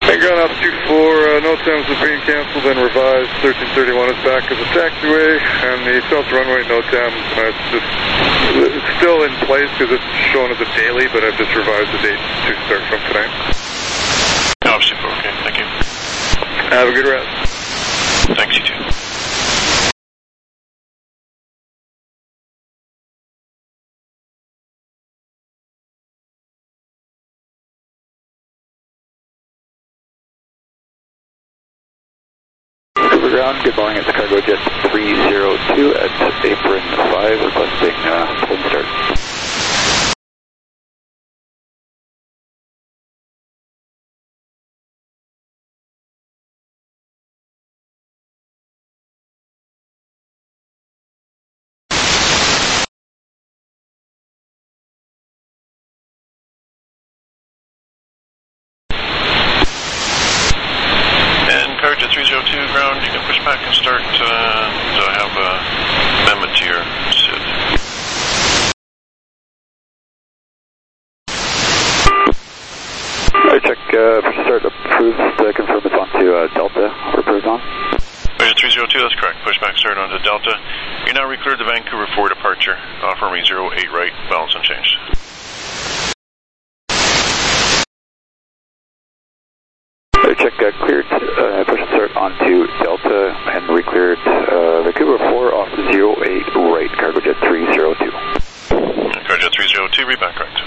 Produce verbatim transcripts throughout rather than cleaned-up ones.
Hey, ground ops two four, uh, no times are being canceled and revised. thirteen thirty-one is back as a taxiway, and the South runway no time. Uh, it's just it's still in place because it's shown as a daily, but I've just revised the date to start from tonight. Ops two four, okay, thank you. Have a good rest. Thanks, you too. Ground, good morning, it's Cargo Jet three zero two at apron five, requesting uh, full start. Cargo three zero two, ground, you can push back and start, uh, so I have an amendment to your S I D. Alright, check, uh, push start approved, uh, confirm it's on to uh, Delta, we're approved on. Cargo three zero two, that's correct, push back start onto Delta. You're now recleared to Vancouver for departure, offer me zero eight right, balance unchanged. Check uh, cleared, uh, push start onto Delta and re-cleared uh, Vancouver four off zero eight right, Cargo Jet three zero two. Cargo Jet three zero two, read back correct.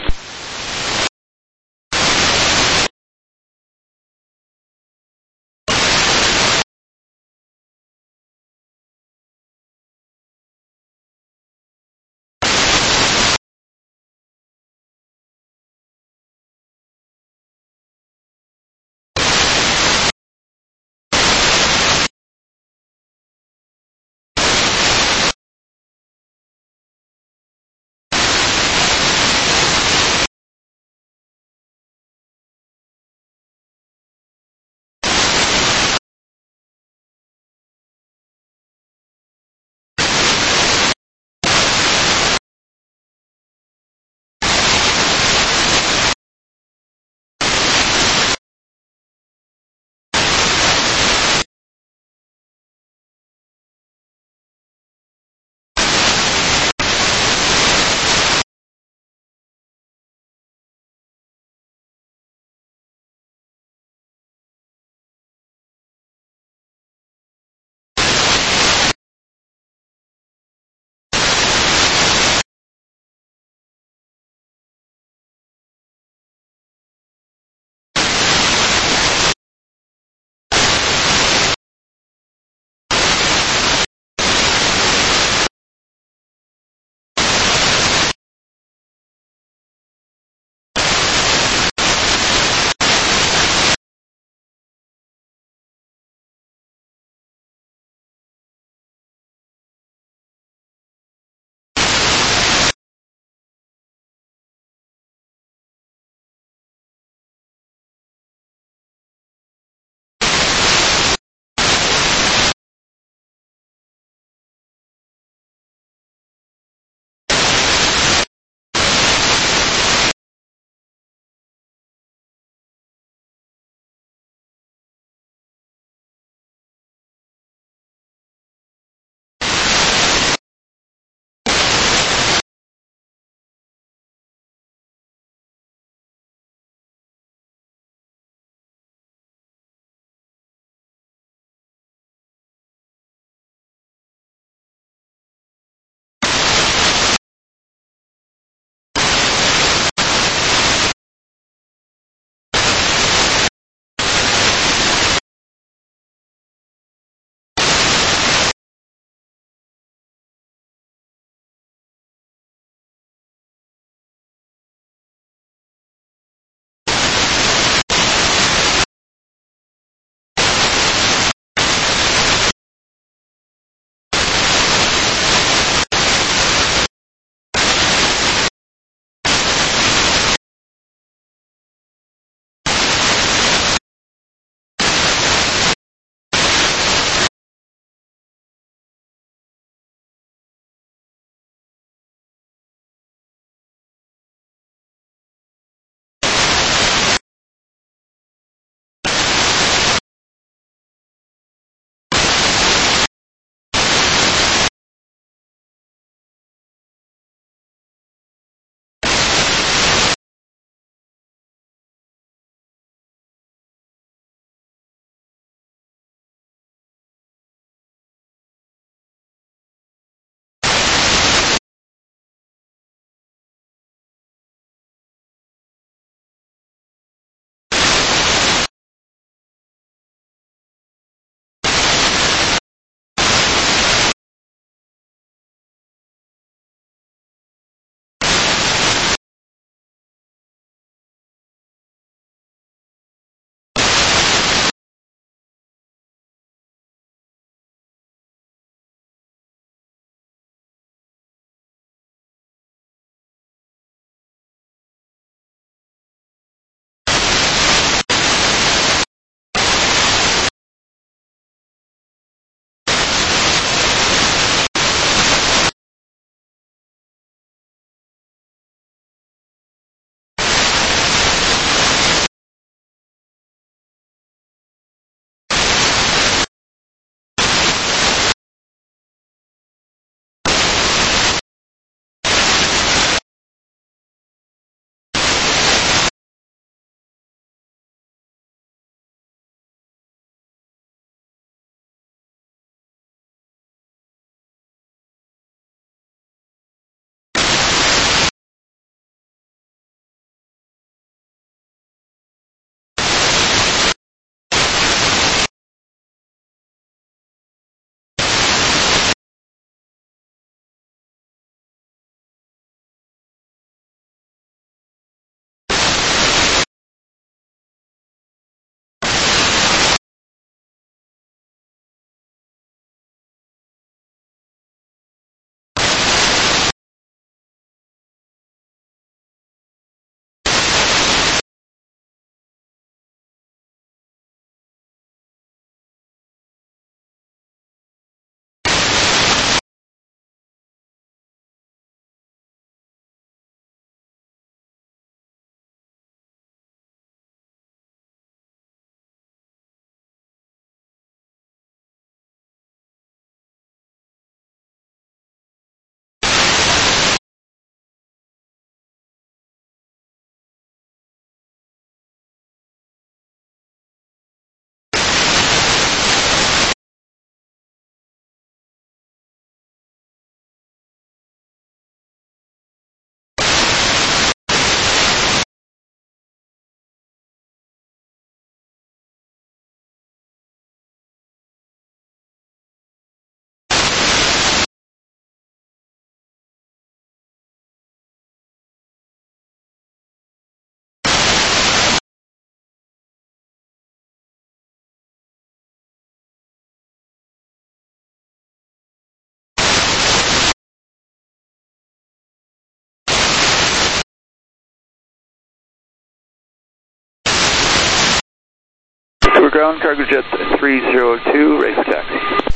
Vancouver ground, cargo jet three zero two, ready for taxi.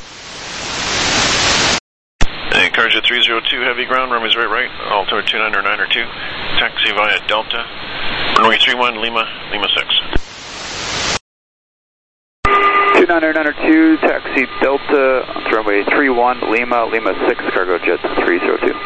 And cargo jet three zero two, heavy ground, runways right right, altimeter two nine nine two, taxi via Delta, runway three one, Lima, Lima six. two nine nine two, taxi Delta, runway three one, Lima, Lima six, cargo jet three zero two.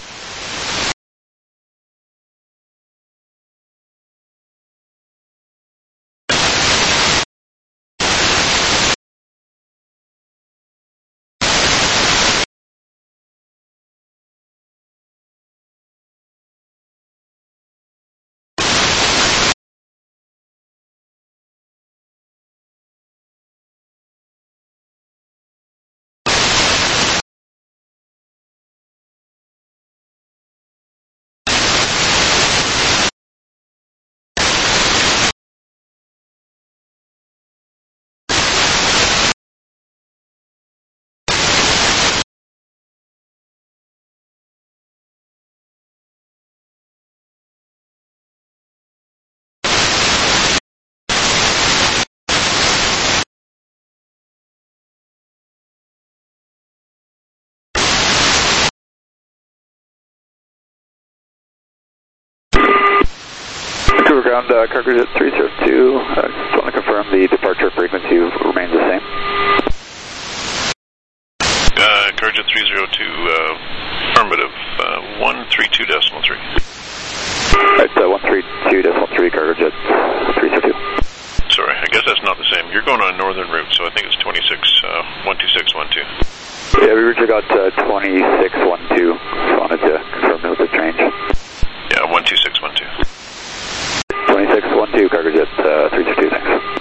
Vancouver ground, uh, cargo jet three zero two, uh, just want to confirm the departure frequency remains the same. Uh, cargo jet three zero two, uh, affirmative, uh, one three two decimal three. Right, uh, one three two decimal three, cargo jet three zero two. Sorry, I guess that's not the same. You're going on a northern route, so I think it's twenty-six, uh, one two six one two. Yeah, we originally got uh, twenty-six one two, just wanted to confirm that was a change. Yeah, one two six one two. twenty-six one two, cargo jet uh, three zero two, thanks.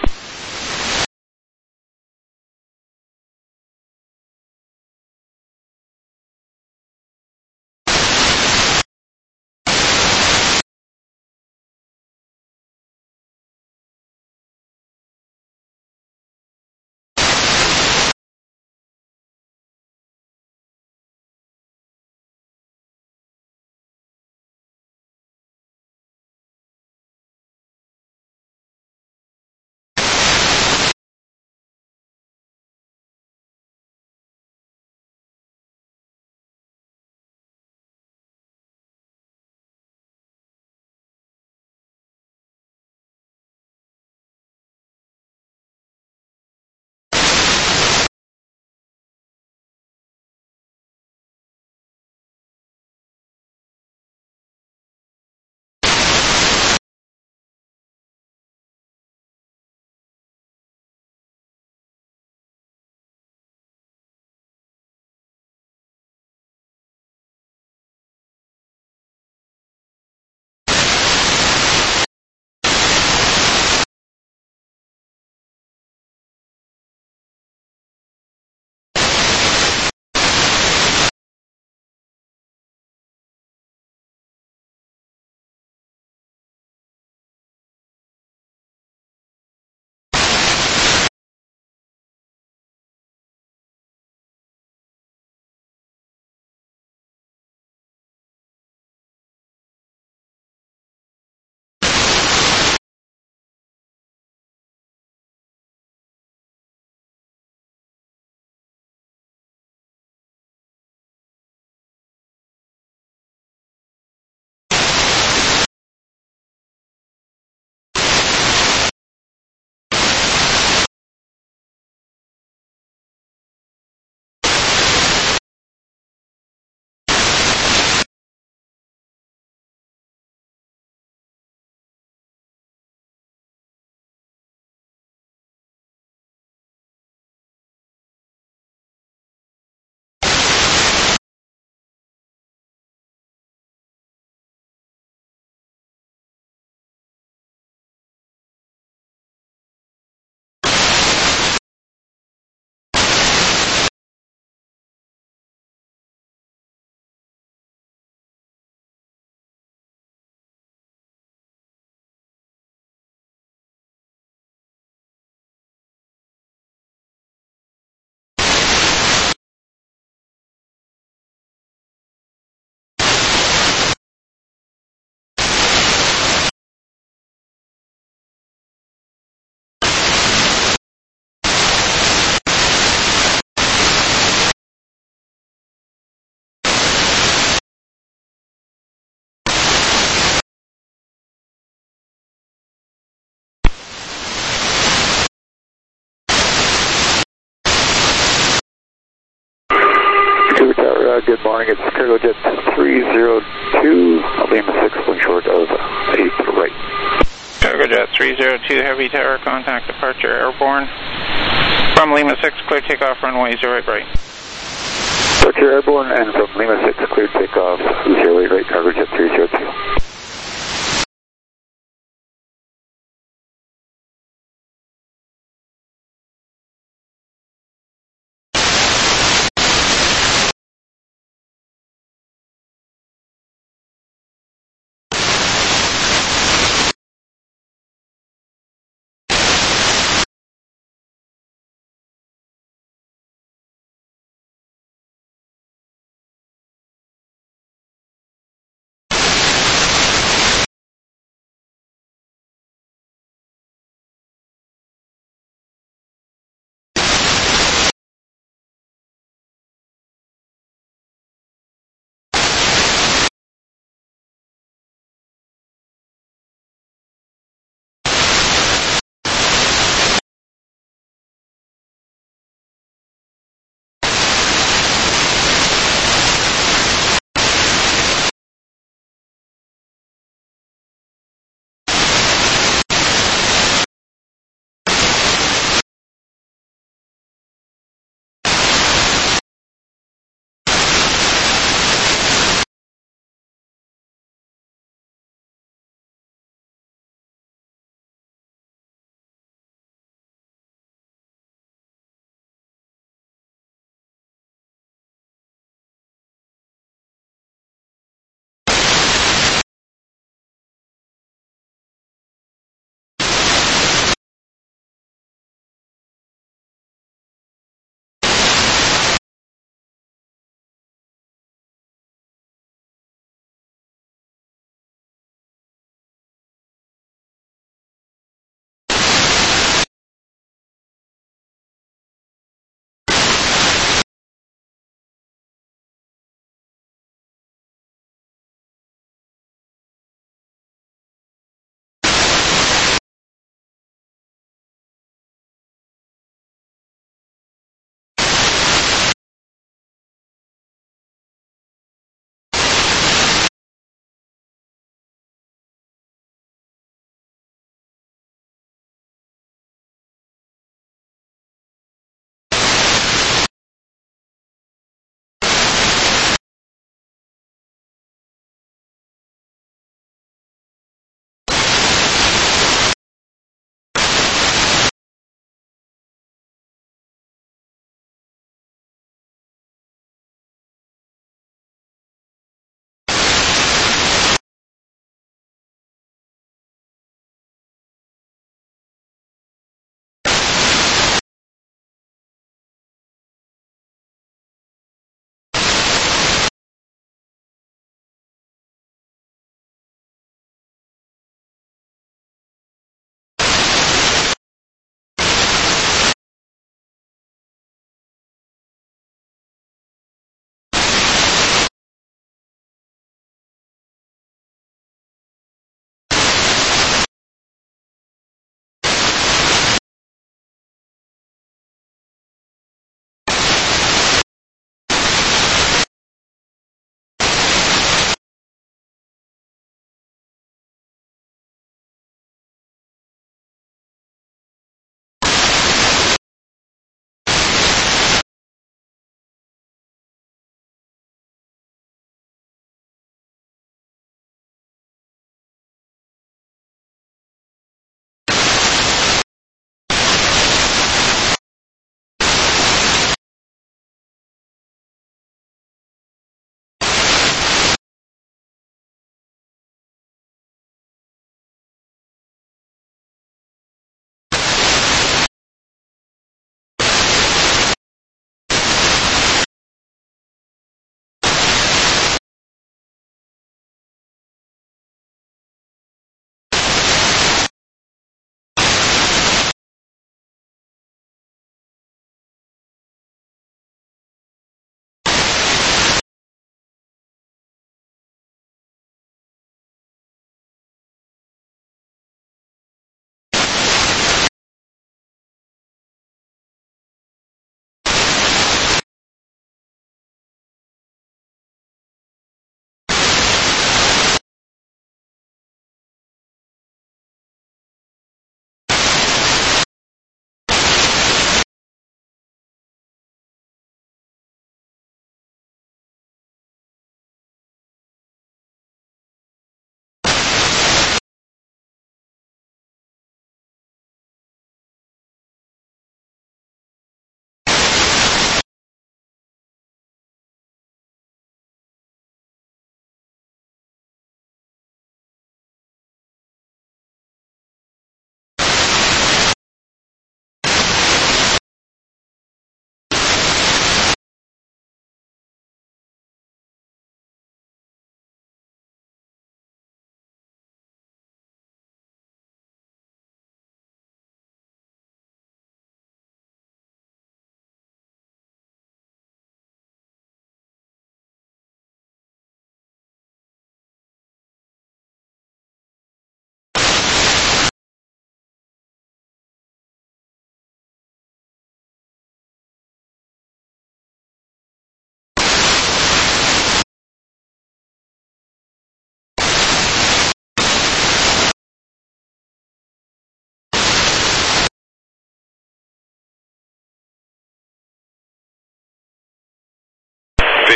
good morning. It's Cargojet three zero two, Lima six, going short of eight right. Cargojet three zero two, heavy tower, contact departure airborne. From Lima six, clear takeoff, runway zero eight right. Departure airborne, and from Lima six, clear takeoff, zero eight right, Cargojet three zero two.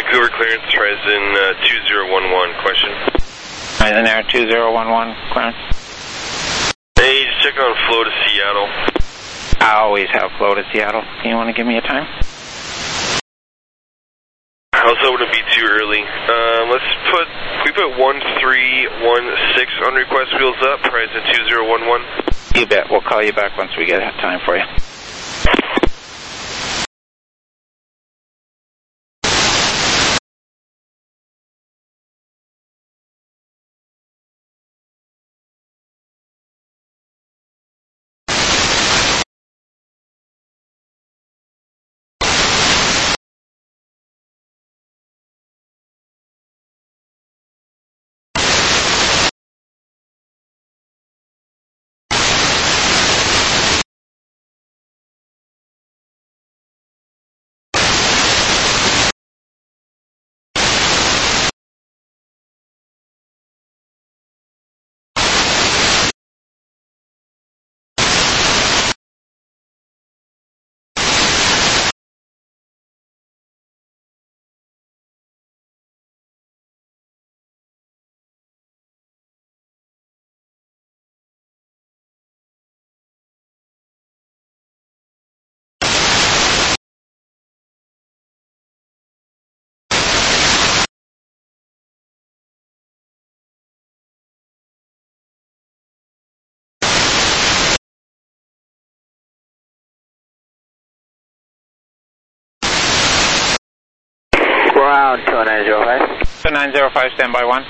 Vancouver clearance, Horizon uh, two zero one one, question. Horizon Air two zero one one, clearance. Hey, just checking on flow to Seattle. I always have flow to Seattle. Can you want to give me a time? I was hoping to be too early. Uh, let's put, can we put one three one six on request wheels up, Horizon two zero one one? You bet. We'll call you back once we get a time for you. Ground two nine zero five. two nine zero five, standby one.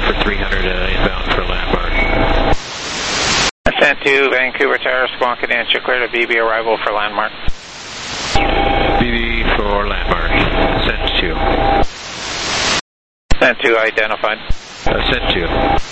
for three hundred uh, inbound for landmark. Ascent to Vancouver Tower, Squawk and answer clear to B B arrival for landmark. B B for landmark. Ascent two. Ascent two identified. Ascent two.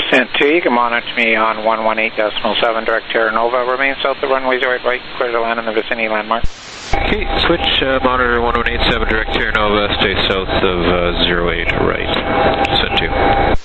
Sent two, you can monitor me on one one eight point seven, direct Terra Nova. Remain south of runway zero eight right, clear to land in the vicinity landmark. Okay, switch, uh, monitor one one eight seven, direct Terra Nova, stay south of uh, zero eight right. Sent two.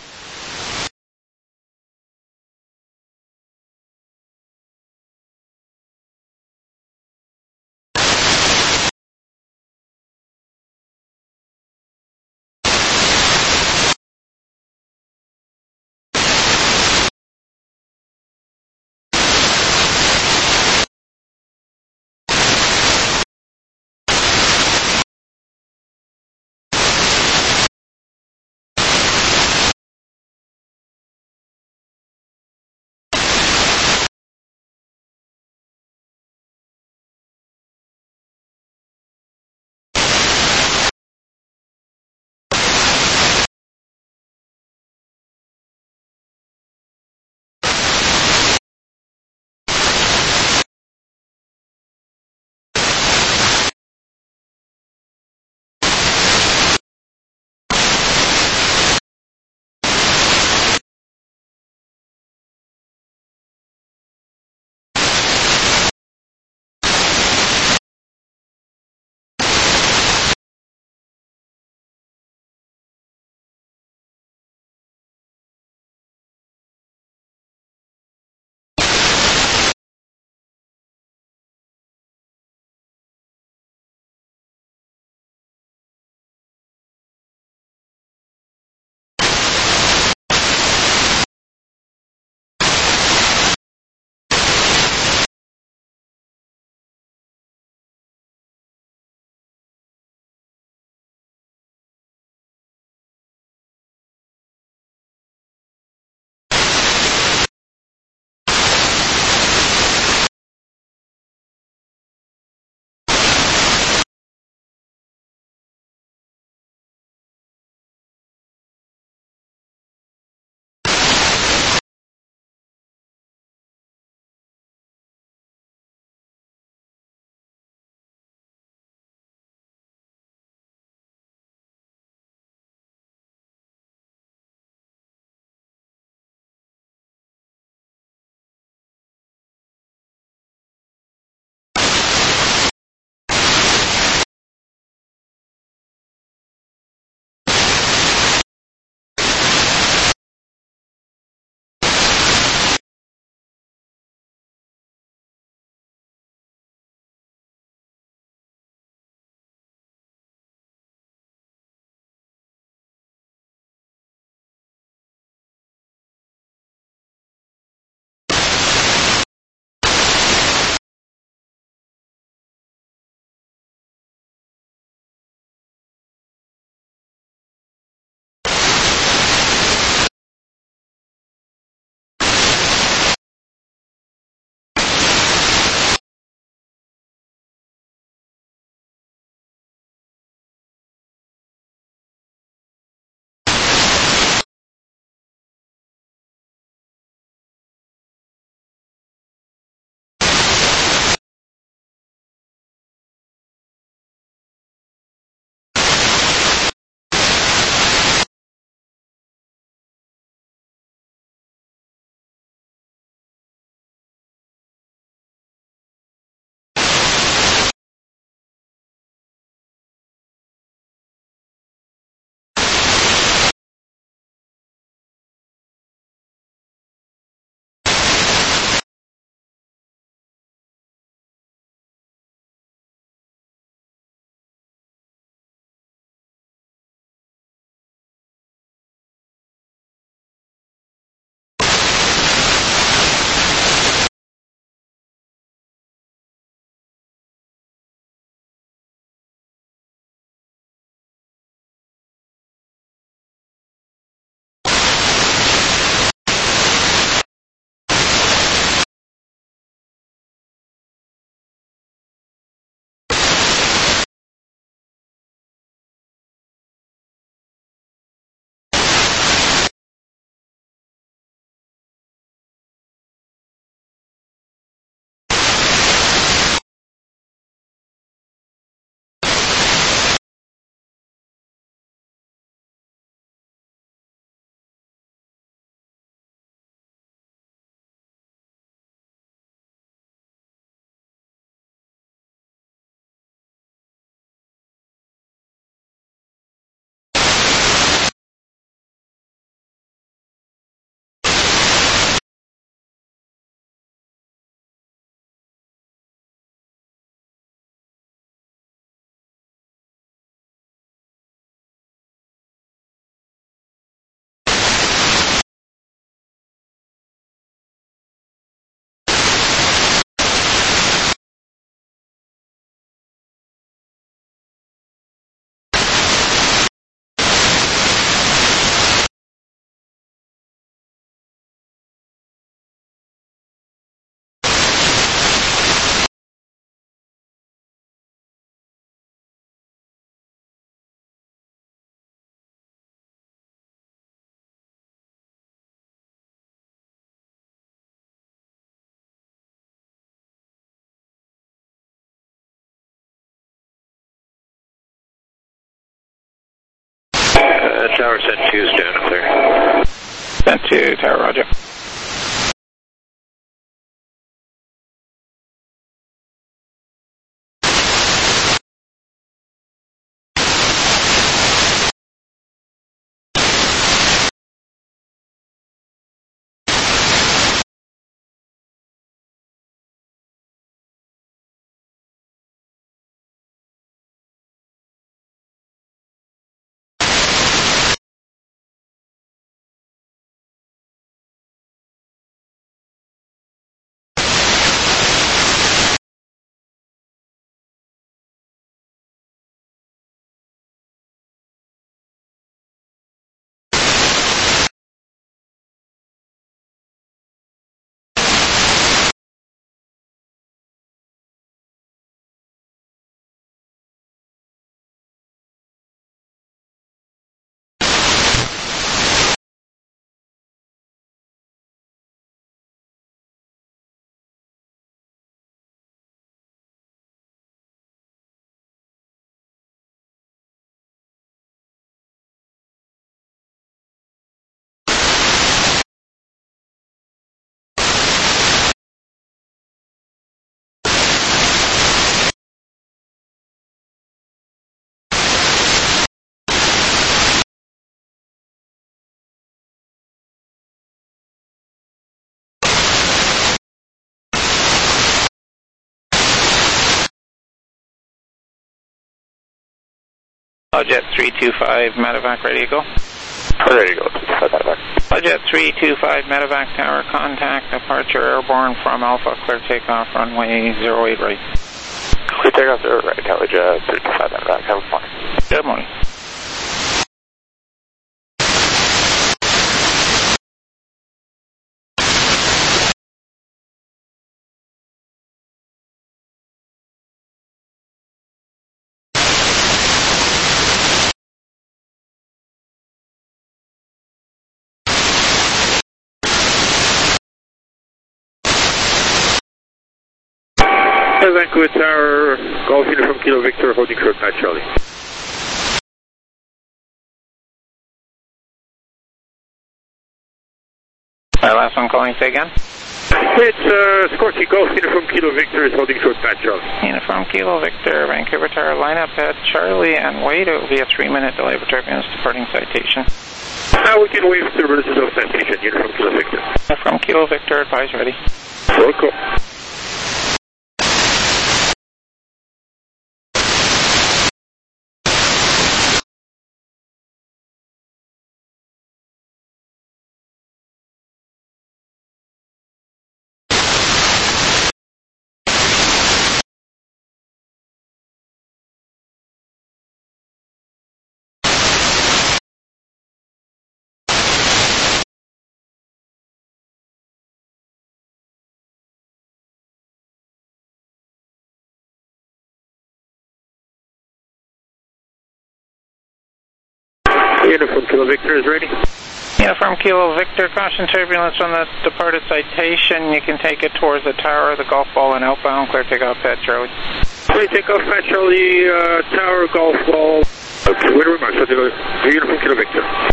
Uh, tower send two, stand up there. Send two, tower, roger. Jet three two five, medevac, ready to go? Ready to go, medevac. Jet three two five, medevac tower, contact, departure airborne from Alpha, clear takeoff, runway zero eight right. Clear takeoff, zero right, Jet three two five, medevac, have a morning. Good morning. Vancouver Tower, Golf Uniform Kilo Victor, holding short Pat Charlie. Uh, last one calling, say again? It's uh, Sikorsky Golf Uniform Kilo Victor is holding short Pat Charlie. Uniform Kilo Victor, Vancouver Tower, line up at Charlie and wait. It will be a three minute delay for turbulence departing citation. Now we can wave turbulence of citation, Uniform Kilo Victor. Uniform Kilo Victor, advise ready. Welcome. Uniform Kilo Victor is ready. Uniform Kilo Victor, caution turbulence on the departed citation. You can take it towards the tower, the golf ball, and outbound. Clear takeoff, Pat Charlie. Clear takeoff, Pat Charlie, uh, tower, golf ball. Okay, wait a remark. So the Uniform Kilo Victor.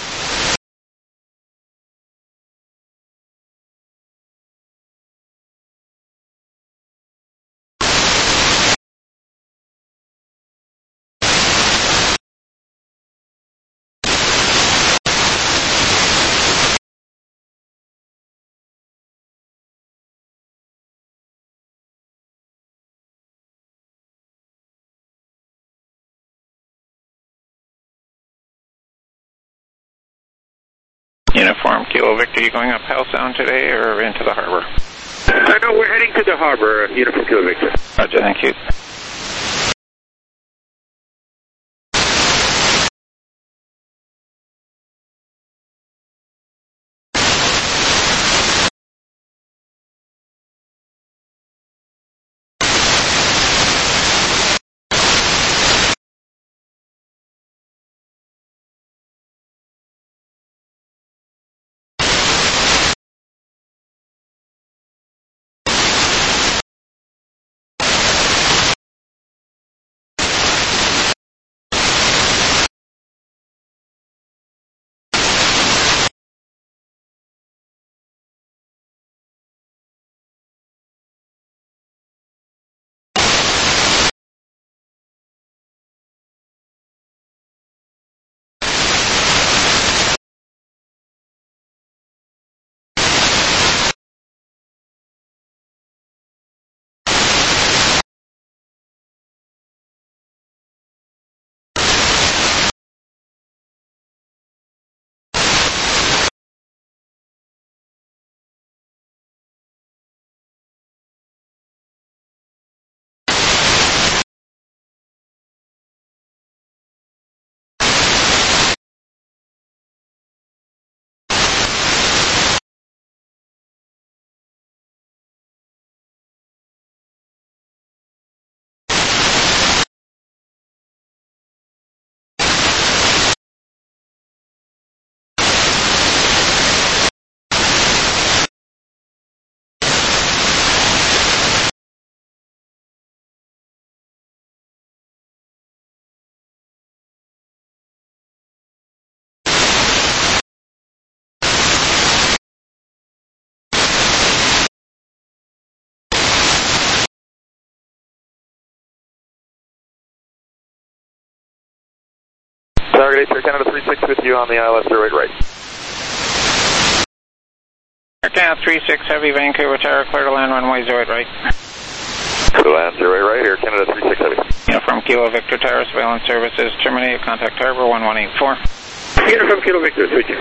Uniform Kilo Victor, you going up Howe Sound today or into the harbor? I know we're heading to the harbor, uh, Uniform Kilo Victor. Roger, thank you. Target eight, Canada three six with you on the I L S zero eight right. Canada three six Heavy, Vancouver Tower, clear to land runway zero eight right. Clear to land zero eight right here, Canada three six Heavy. Uniform Kilo Victor Tower, surveillance services terminated, contact harbor one one eight four. Uniform Kilo Victor, switching.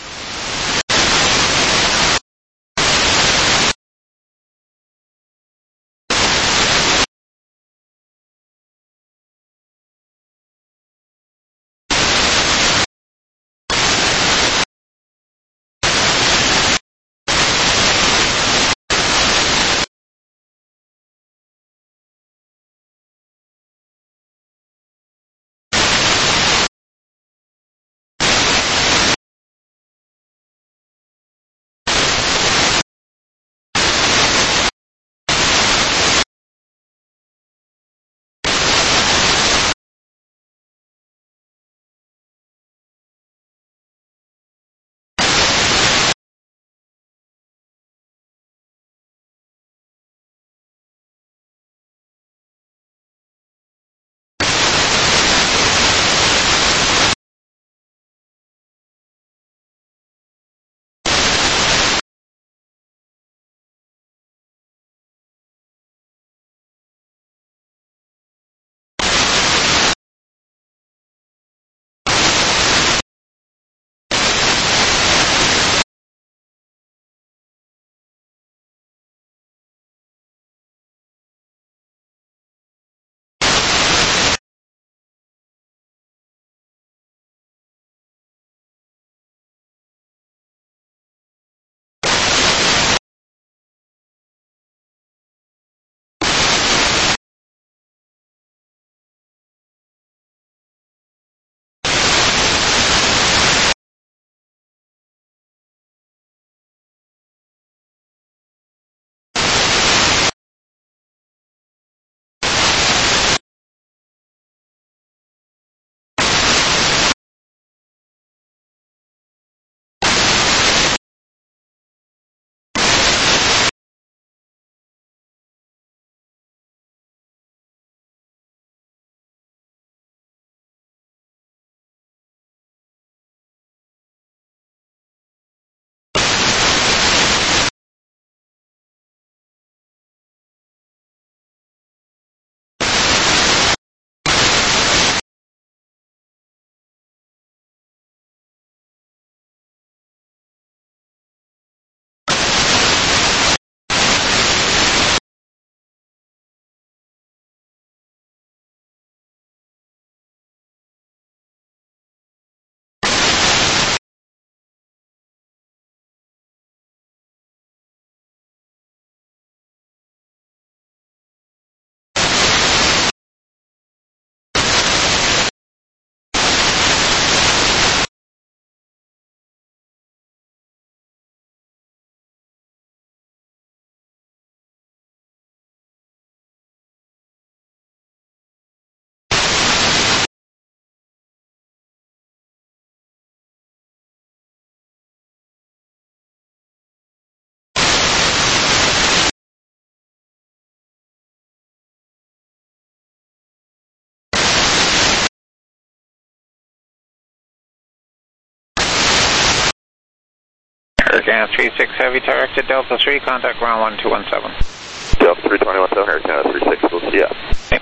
Canada three six Heavy, directed Delta three, contact ground one two one seven. Delta three two one seven here, Canada three six, we'll see ya. Okay.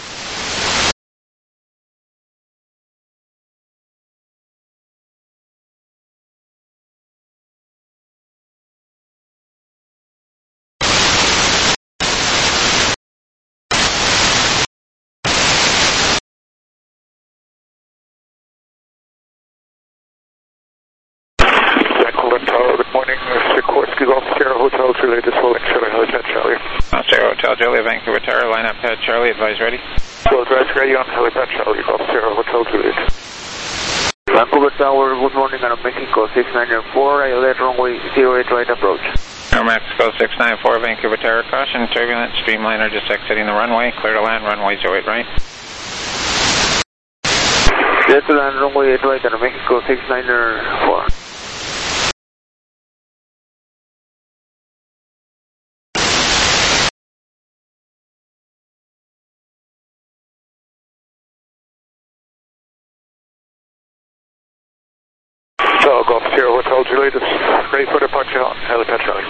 Good morning, Sikorsky Golf Sierra Hotel Juliet, this holding Charlie, helipad Charlie. Uh, Sierra Hotel Juliet, Vancouver Tower, line up pad Charlie, advise ready. Well, drive ready on helipad Charlie, Golf Sierra Hotel Juliet. Vancouver Tower, good morning, Aeromexico six nine four, I L S runway zero eight right approach. Aeromexico six nine four, Vancouver Tower, caution, turbulent, Streamliner just exiting the runway, clear to land, runway zero eight right. Clear to land, runway eight right, Aeromexico six nine four. So Golf Sierra Hotel Juliet is ready for departure on helipad Charlie.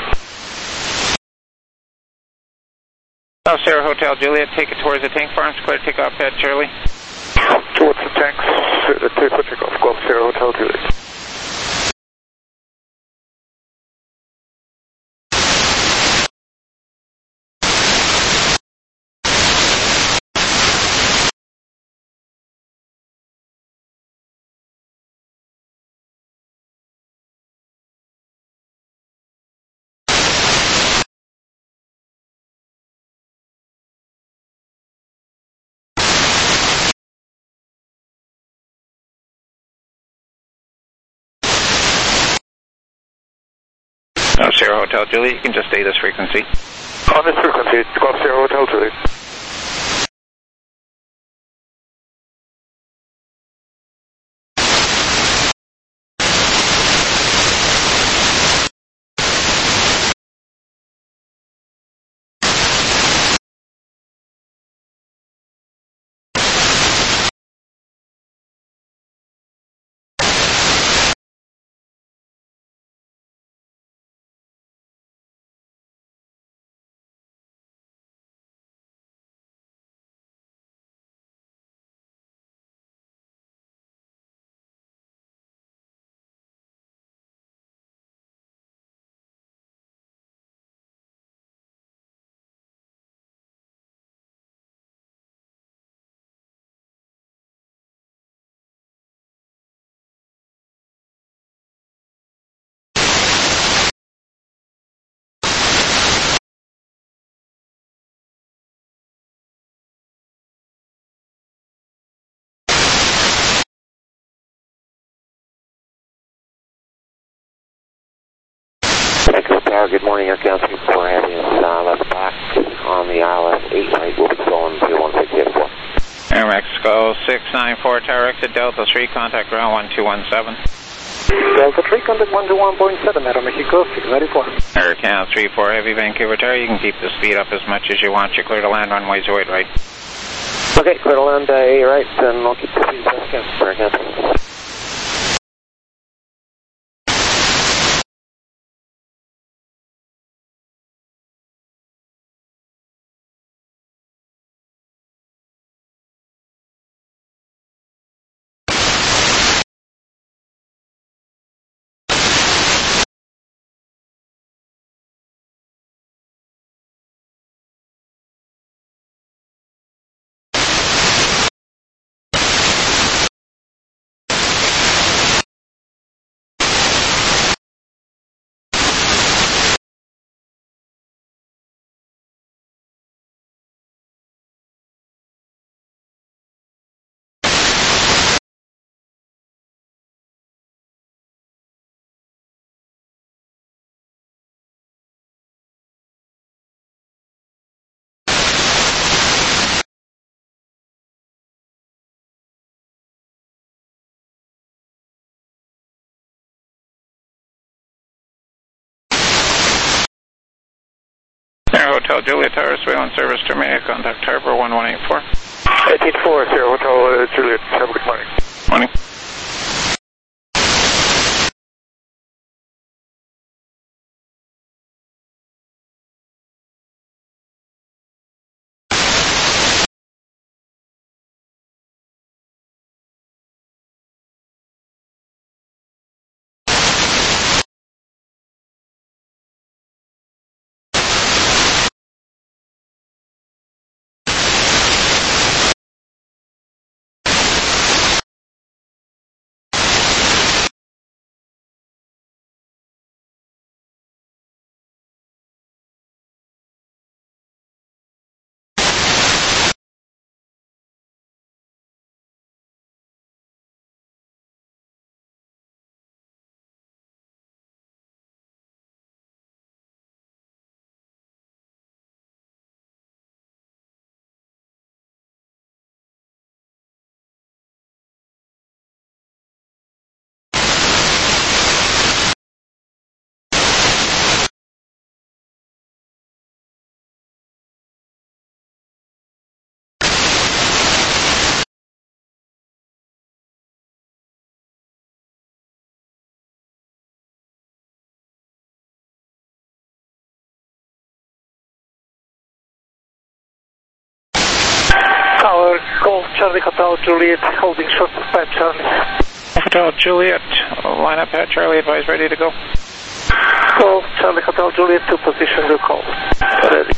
Golf Sierra Hotel Juliet, take it towards the tank farms, clear takeoff pad Charlie. Towards the tanks, uh, clear for takeoff, Golf Sierra Hotel Juliet. Golf Sierra Hotel Juliet, you can just stay this frequency. On this frequency, Golf Sierra Hotel Juliet. Tower, good morning, Air Council for having us uh, left back on the I L S eight right, we'll be going to one six eight four. Air Mexico six nine four, tower exit Delta three, contact ground one two one seven. Delta three, contact one two one point seven, Aero Mexico six nine four. Air Count three four, Heavy Vancouver Tower, you can keep the speed up as much as you want, you're clear to land runway zero eight right. Okay, clear to land uh, eight right, and I'll keep the speed as best as Air Council. Air Hotel Juliet Tower, surveillance service terminated, contact Harbor one one eight four. eight eight four, Sierra Hotel uh, Juliet, have a good morning. Morning. Golf Charlie Hotel Juliet, holding short of Pat Charlie. Hotel Juliet, line up Pat Charlie, advise ready to go. Golf Charlie Hotel Juliet to position your call. Ready.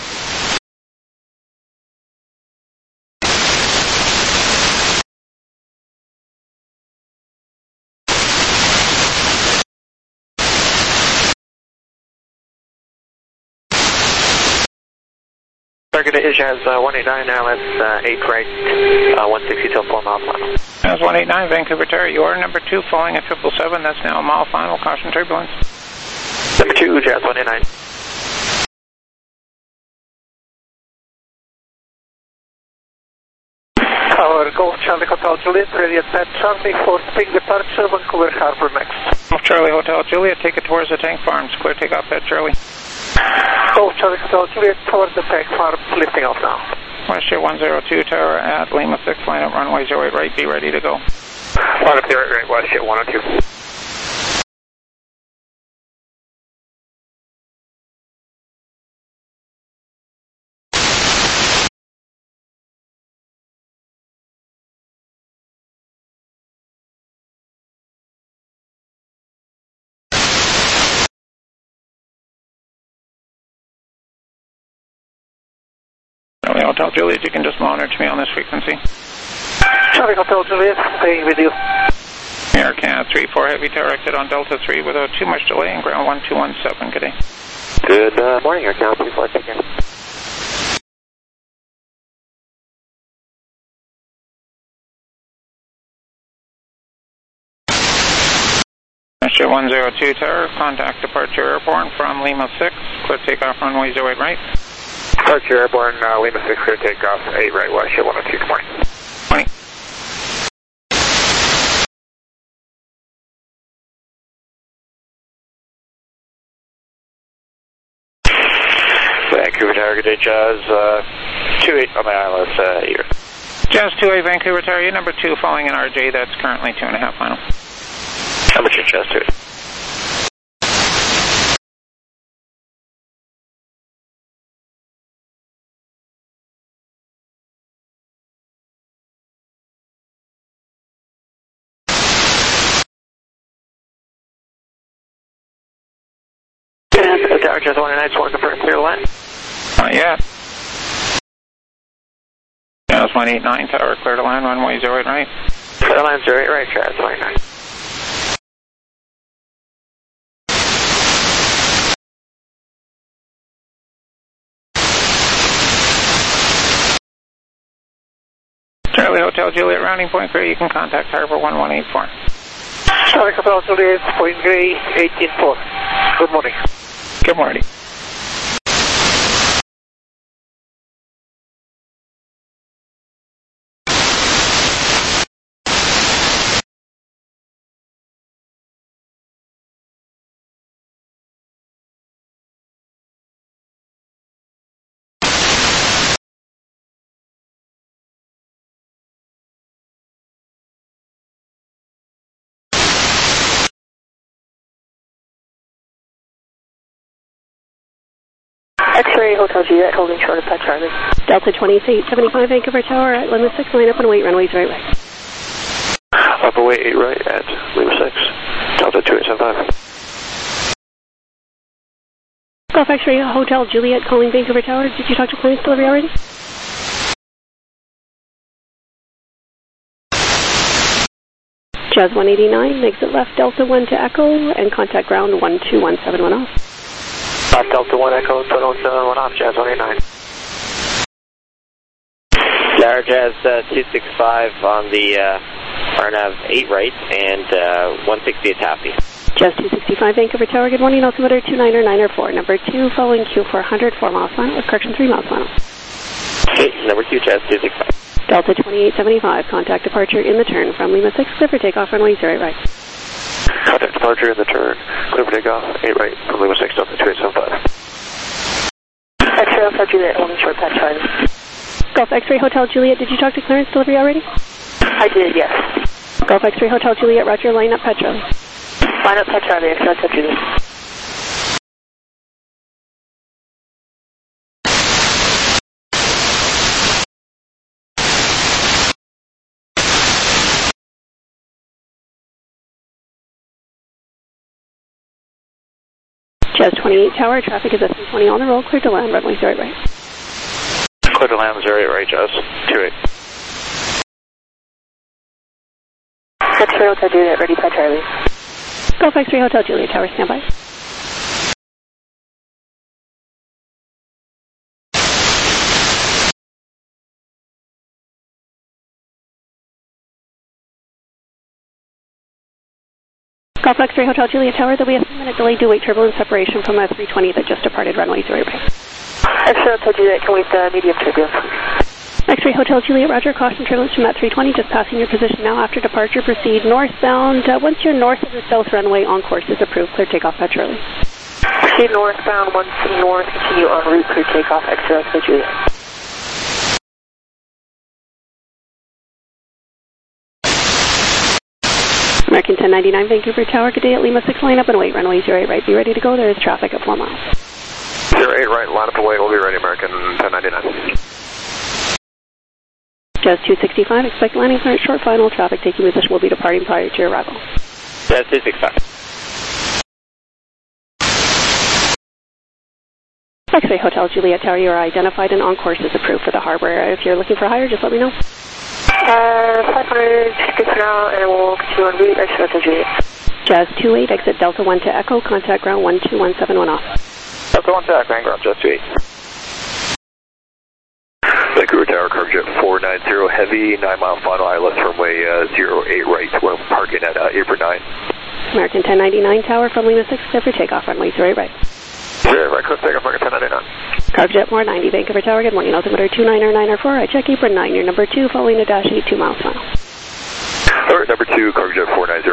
Target is as uh, one eight nine, now it's uh, eight right, uh, one sixty till four mile final. That's one eight nine, Vancouver Tower. You are number two, falling at triple seven. That's now a mile final. Caution turbulence. Number two, Jazz one eight nine. Tower Golf Charlie Hotel Juliet, ready at Pat Charlie for spring departure, Vancouver Harbour next. Golf Charlie Hotel Juliet, take it towards the tank farms. Clear takeoff, Pat Charlie. Golf Charlie Hotel Juliet, towards the tank farms, lifting off now. WestJet one zero two Tower at Lima six, line up runway zero eight right, be ready to go. Line up zero eight right, WestJet one oh two. Hotel Juliet, you can just monitor to me on this frequency. Charlie Hotel Juliet, staying with you. Air Canada three four Heavy Tower, exit on Delta three without too much delay in ground one two one seven. Good day. Good uh, morning, Air Canada three four, take care. WestJet one zero two Tower, contact departure airborne from Lima six, clear takeoff runway zero eight right. Departure airborne, uh, Lima six, clear takeoff, eight right, WestJet one oh two, good morning. Morning. Vancouver Tower, good day, Jazz, uh, two eight on my I L S, uh, eight right. Jazz two eight Vancouver Tower, you're number two, falling in R J, that's currently two and a half final. Number two, Jazz two eight. Tower Jazz one nine, just want to confirm clear line. Not yet. Jazz one eight nine Tower, clear to land, runway zero eight right. Clear line zero eight right, Jazz one eight nine. Charlie Hotel Juliet, rounding point clear, you can contact Harbor one one eight four. Charlie Hotel Juliet, Point Grey, eighteen four. Good morning. Good morning. X-ray Hotel Juliet, holding short of Pat Charlie. Delta twenty-eight seventy-five Vancouver Tower at Lima six, line up and wait, runway zero eight right. Upper way eight right at Lima six, Delta two eight seven five. Golf X-ray Hotel Juliet, calling Vancouver Tower. Did you talk to clearance delivery already? Jazz one eighty-nine, exit left Delta one to Echo, and contact ground one two one seven one off. Left Delta one Echo, one seven one off, Jazz one eight nine. Tower Jazz uh, two six five on the uh, R N A V eight right, and uh, one sixty at Taffy. Jazz two sixty-five Vancouver Tower, good morning, altimeter two niner niner four, number two, following Q four hundred, four miles final, with correction three miles final. Okay, number two, Jazz two sixty-five. Delta twenty-eight seventy-five, contact departure in the turn from Lima six, clear for takeoff, runway zero eight right. Contact departure in the turn, clear for takeoff, eight right, from Lima six, Delta two eight seven five. X-ray Hotel Juliet, holding short Pat Charlie. Golf X-ray Hotel Juliet, did you talk to clearance delivery already? I did, yes. Golf X-ray Hotel Juliet, roger, line up Pat Charlie. Line up Pat Charlie, X-ray Hotel Juliet. Jazz twenty-eight Tower, traffic is at three twenty on the roll, clear to land, runway zero eight right. Clear to land, zero eight right, Jazz two eight. X-ray Hotel Juliet, ready by Charlie. Golf X-ray Hotel Juliet Tower, standby. Golf X-ray Hotel Juliet Tower, there'll be a three minute delay due wait turbulence separation from a three twenty that just departed runway zero eight right. X-ray Hotel Juliet, can wait the medium turbulence. X-ray Hotel Juliet, roger, caution turbulence from that three twenty, just passing your position now after departure, proceed northbound. Uh, once you're north of the south runway, on course is approved, clear takeoff at Charlie. Proceed northbound, once north, continue en route, clear takeoff, X-ray Hotel Juliet. American ten ninety-nine, Vancouver Tower, good day at Lima six, line up and wait, runway zero eight right, be ready to go, there is traffic at four miles. zero eight right, line up and wait, we'll be ready, American ten ninety-nine. Jazz two sixty-five, expect landing clearance, short final, traffic taking position will be departing prior to your arrival. Jazz two sixty-five. X-ray Hotel Juliet Tower, you are identified and on course is approved for the harbor area. If you're looking for higher, just let me know. Uh, five hundred, good for now, and we'll continue en route, X-ray Hotel Juliet. Jazz two eight, exit Delta one to Echo, contact ground one two one seven one off. Delta one to Echo, hang ground, Jazz two eight. Vancouver Tower, Cargojet four ninety, heavy, nine mile final, I L S runway uh, zero eight right, we're parking at uh, April nine. American ten ninety-nine Tower from Lima six, clear for takeoff, runway zero eight right. zero eight right, clear takeoff, American ten ninety-nine. Cargojet four ninety, Vancouver Tower, good morning, altimeter two nine nine four, I check April nine, you're number two, following the dash eight, two miles final. Alright, number two, Cargojet four ninety.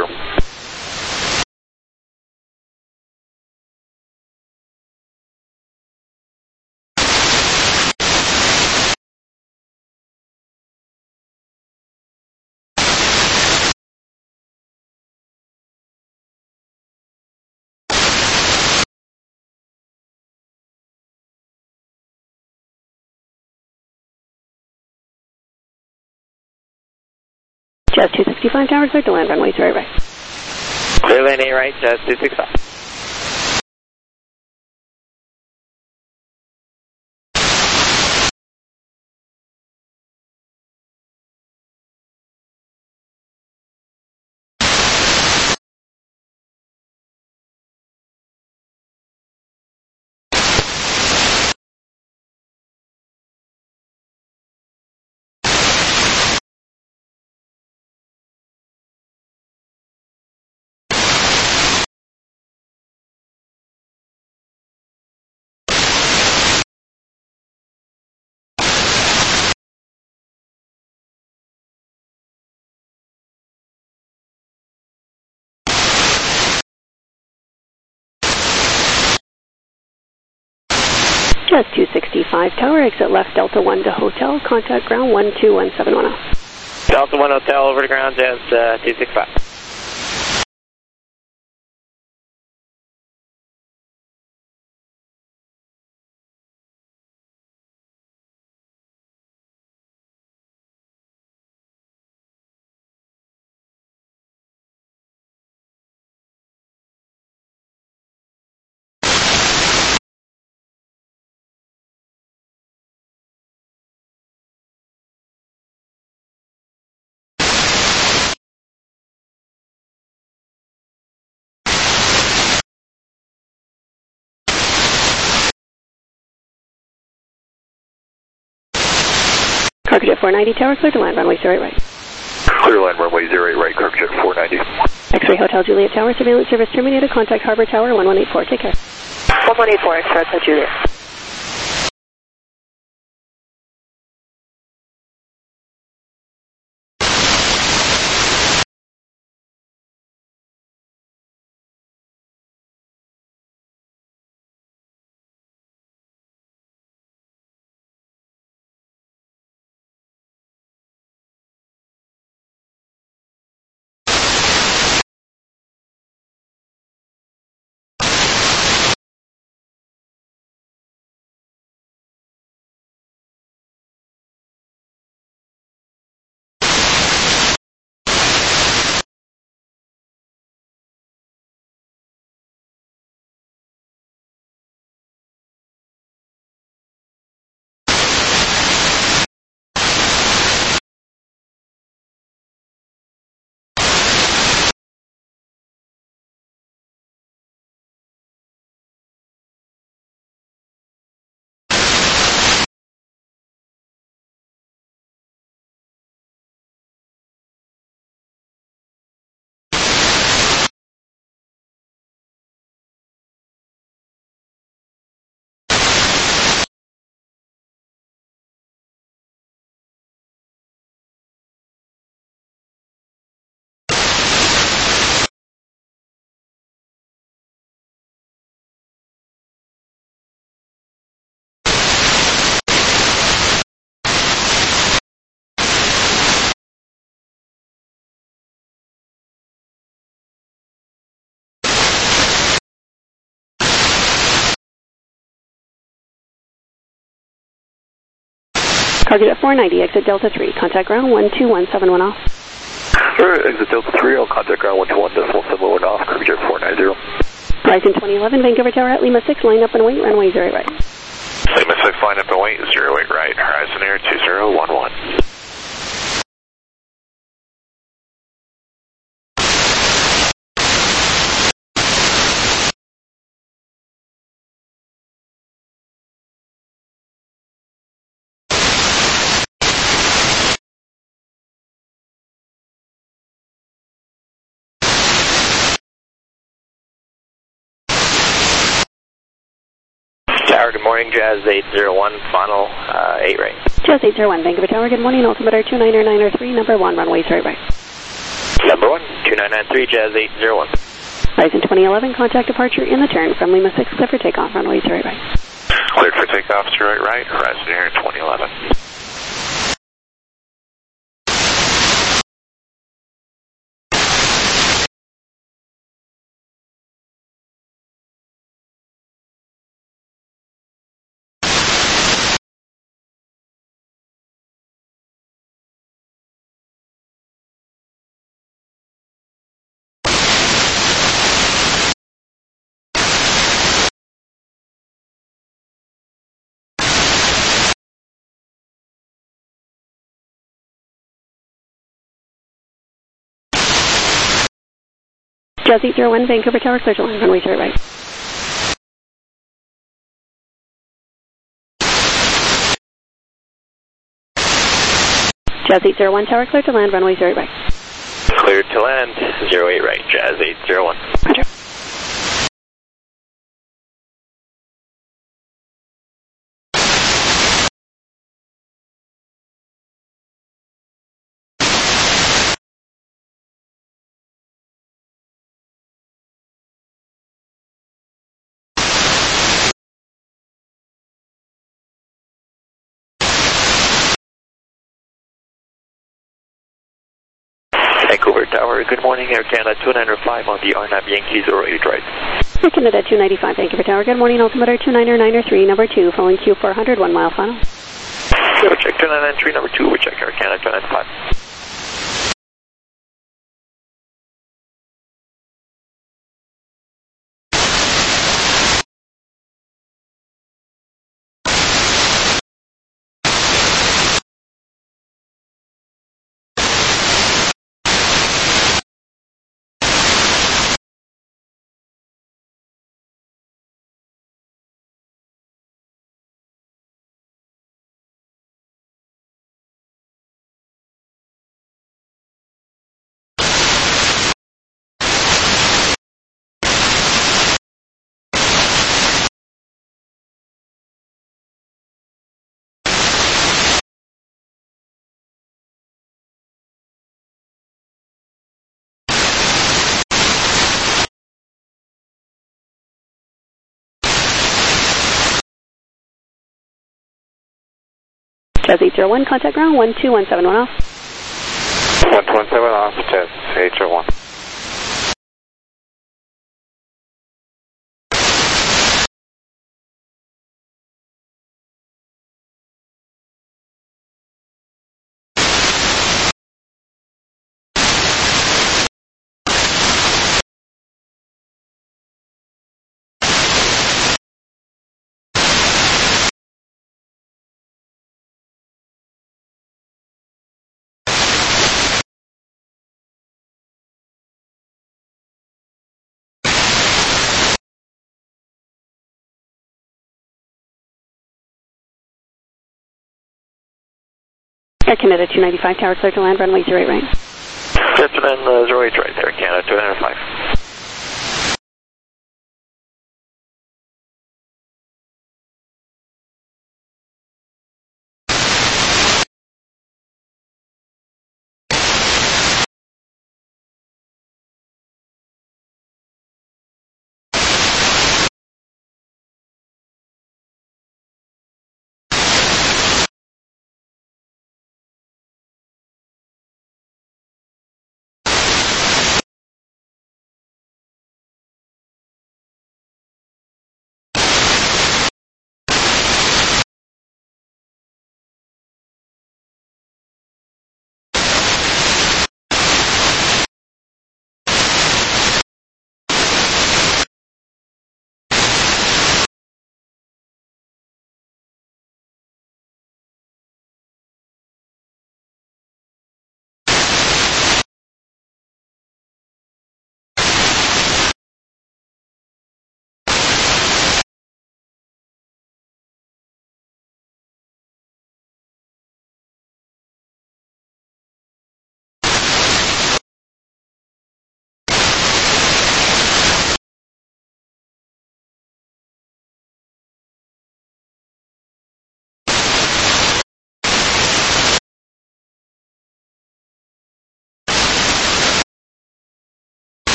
Jazz two sixty-five Tower, clear to land, runway zero eight right. Clear lane eight right, Jazz two sixty-five. Jazz two sixty-five Tower, exit left Delta one to Hotel, contact ground one two one seven one off. Delta one Hotel, over to ground, Jazz uh, two sixty-five. Cargojet four ninety Tower, clear to land, runway zero eight right. Clear land, runway zero eight right, Cargojet four ninety. X-ray Hotel Juliet Tower, surveillance service terminated, contact Harbor Tower one one eight four, take care. one one eight four, X-ray Hotel Juliet. Cargojet four ninety, exit Delta three, contact ground one two one seven one off. Sure, exit Delta three, I'll contact ground one two one decimal seven one off, Cargojet four ninety. Horizon twenty eleven, Vancouver Tower at Lima six, line up and wait, runway zero eight right. Lima six, line up and wait, zero eight right, Horizon Air two zero one one. Tower, good morning, Jazz eight zero one, final uh, eight right. Jazz eight zero one, Vancouver Tower, good morning, altimeter two nine nine three, number one, runway zero right. Number one, two nine nine three, Jazz eight zero one. Horizon twenty eleven, contact departure in the turn from Lima six, clear for takeoff, runway zero right. Cleared for takeoff, zero eight right, Horizon Air twenty eleven. Jazz eight zero one, Vancouver Tower, clear to line, runway zero right. Jazz eight zero one, Tower, clear to land, runway zero right. Cleared to land, zero eight right, Jazz eight zero one. Roger. Vancouver Tower, good morning, Air Canada two nine five on the R N A B Yankee zero eight right. Air Canada two ninety-five, Vancouver Tower, good morning, altimeter two nine nine three, number two, following Q four hundred, one mile final. Go check two nine nine three, number two, we check Air Canada two nine five. Jazz eight zero one, contact ground one two one seven one off. one two one seven off, Jazz eight zero one. Air Canada two ninety-five, Tower, clear to land, runway zero eight right. Clear to land, uh, zero eight right, Air Canada two nine five.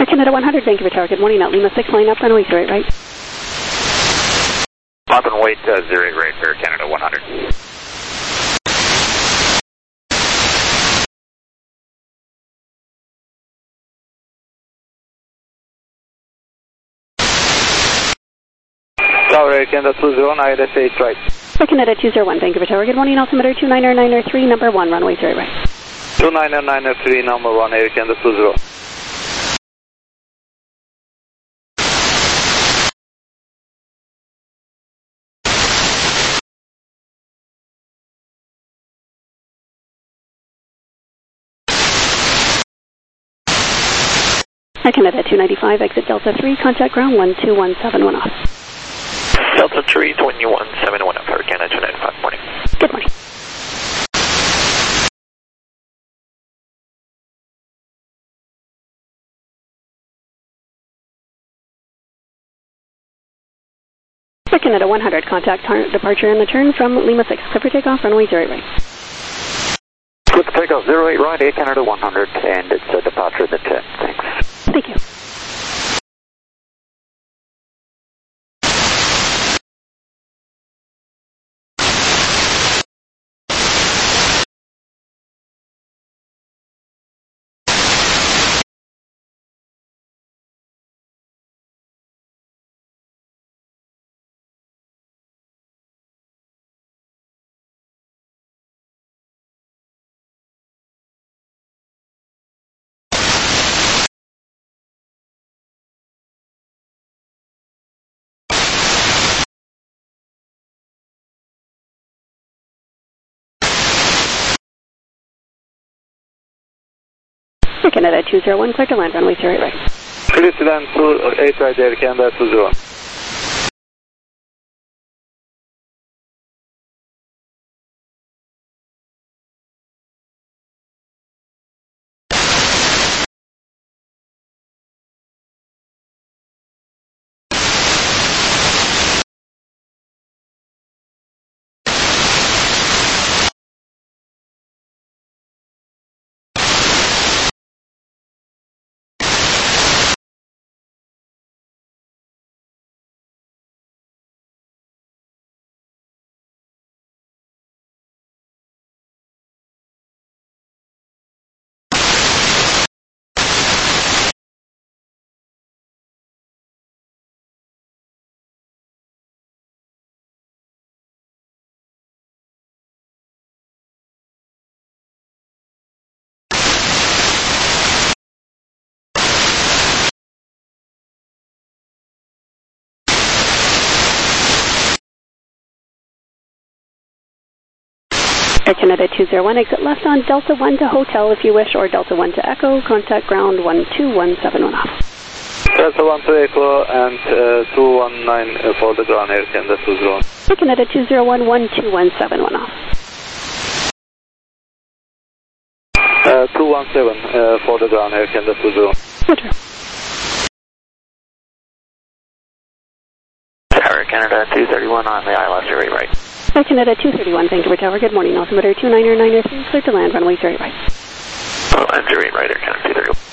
Air Canada one hundred, Vancouver Tower, good morning, at Lima six, line up, runway zero eight right. Up and wait, uh, zero eight right for Air Canada one hundred. Tower, Air Canada two zero one, I L S eight right. Air Canada two zero one, Vancouver Tower, good morning, altimeter two nine nine three, number one, runway zero right. two nine nine three, number one, Air Canada two zero. Air Canada two ninety-five, exit Delta three, contact ground one two one seven one off. Delta three, one one seven one off, Air Canada two ninety-five, morning. Good morning. Air Canada one hundred, contact departure and return from Lima six, clear for takeoff, runway zero eight right. Clear for takeoff, zero eight right, Air Canada one hundred, and it's a departure in the ten, thanks. Thank you. Air Canada two zero one, clear to land, runway zero eight right. Clear to land two eight right, Air Canada two zero one. Air Canada two zero one, exit left on Delta one to Hotel if you wish, or Delta one to Echo, contact ground one two one seven one off. Delta one to Echo and uh, two one nine uh, for the ground, Air Canada two zero one. Air Canada two zero one, one two one seven one off. Uh, two one seven uh, for the ground, Air Canada two zero one. Roger. Tower, Canada two thirty-one on the I L S zero eight right. Air Canada two thirty-one, Vancouver Tower, good morning, altimeter two nine nine three, clear to land, runway zero eight right. Oh, I'm zero eight right, Air Canada two thirty-one.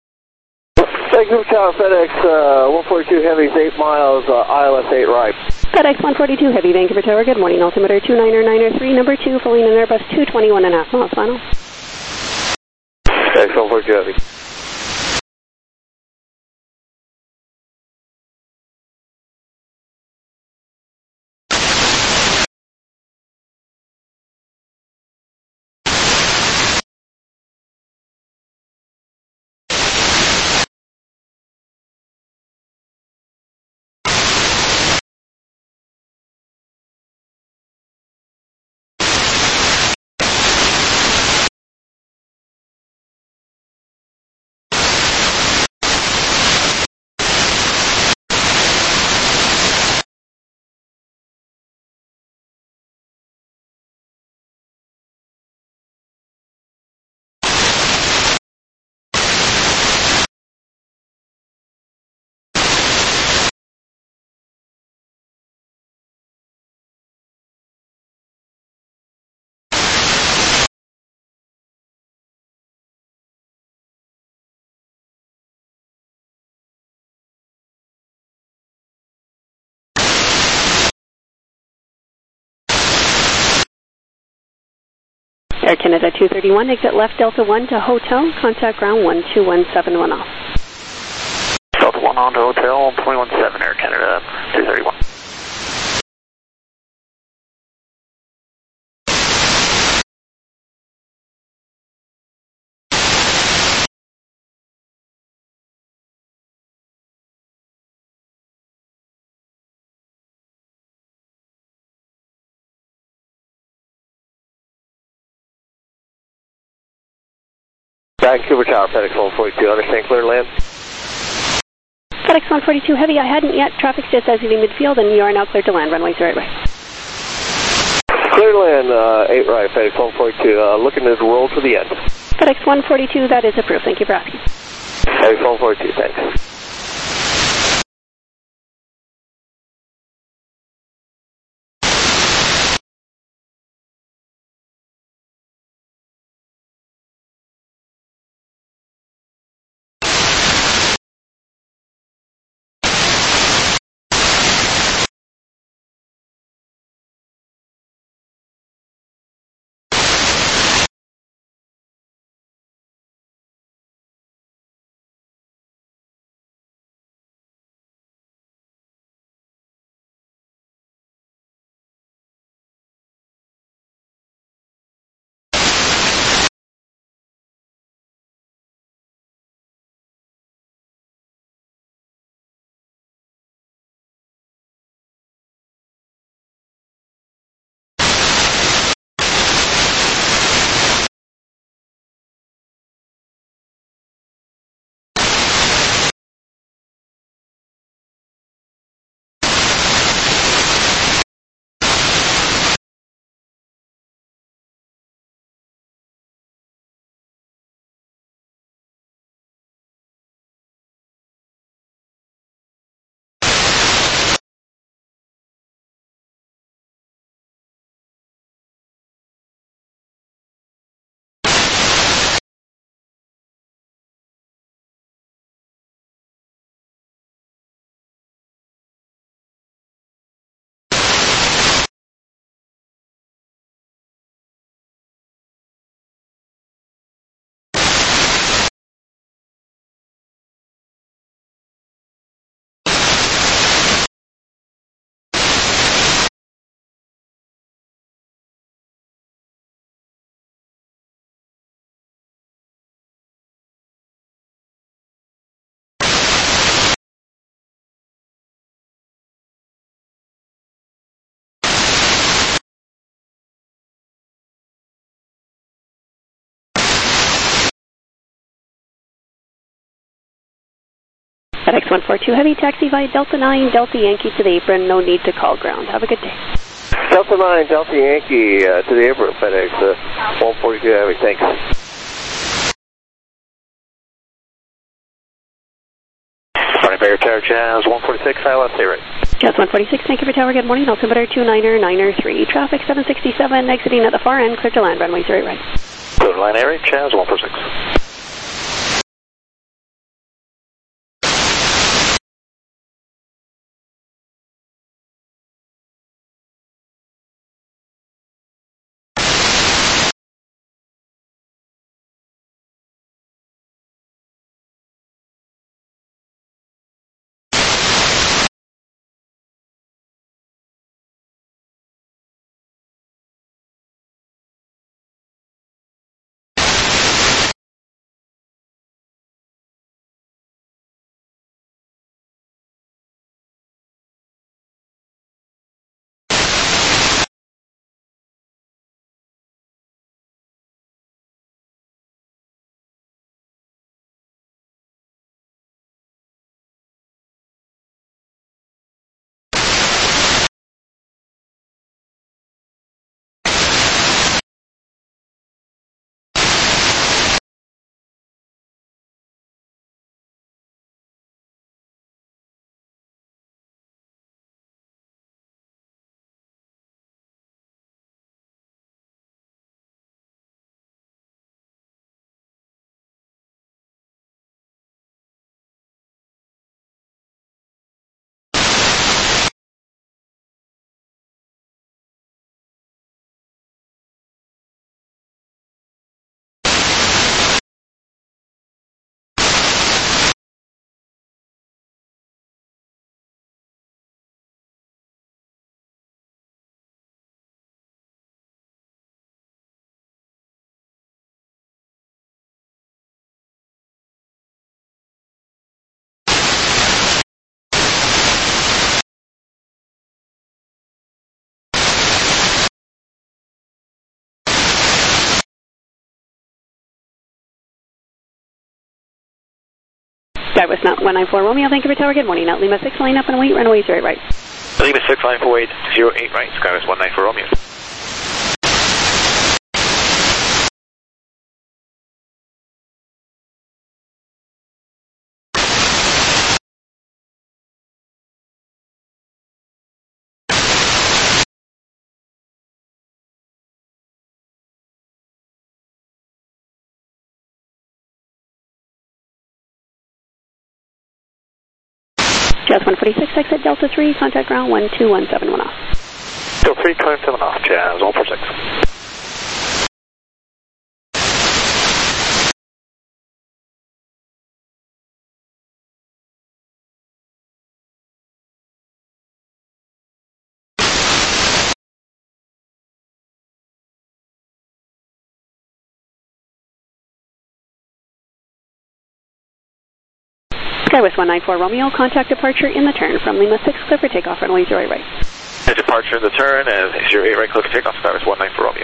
Vancouver Tower, FedEx uh, one forty-two Heavy's eight miles, uh, I L S eight right. FedEx one forty-two Heavy, Vancouver Tower, good morning, altimeter two niner niner three, number two, filling an Airbus two twenty-one and a half miles final. FedEx one forty-two Heavy. Air Canada two thirty-one, exit left Delta one to hotel, contact ground one two one seven one off. Delta one on to hotel, two one seven Air Canada two thirty-one. Vancouver Tower, FedEx one forty-two, understand clear land? FedEx one forty-two Heavy, I hadn't yet. Traffic's just exiting midfield, and you are now cleared to land. Runway zero eight right. Clear land, uh, eight right, FedEx one forty-two, uh, looking to roll to the end. FedEx one forty-two, that is approved. Thank you for asking. FedEx one forty-two, thanks. FedEx one forty-two Heavy, taxi via Delta nine, Delta Yankee to the apron, no need to call ground. Have a good day. Delta nine, Delta Yankee uh, to the apron, FedEx uh, one forty-two Heavy, thanks. Running Bear Tower, Jazz one forty-six, I L S, stay right. Jazz one forty-six, Vancouver Tower, good morning, altimeter two niner niner three, traffic seven sixty-seven, exiting at the far end, clear to land, runway zero right. Clear to land area, Jazz one forty-six. Skywest one nine four Romeo, Vancouver Tower, good morning. Out Lima six, line up and wait, runway zero eight right. Lima six, line four eight, zero eight right, Skywest one nine four Romeo. Jazz one forty-six, exit Delta three, contact ground one two one seven, one off. Delta three, climb seven off, Jazz one forty-six. Skywest one nine four Romeo, contact departure in the turn from Lima six, clear for takeoff, runway zero eight right. Departure in the turn and zero eight right, clear for takeoff, Skywest one nine four Romeo.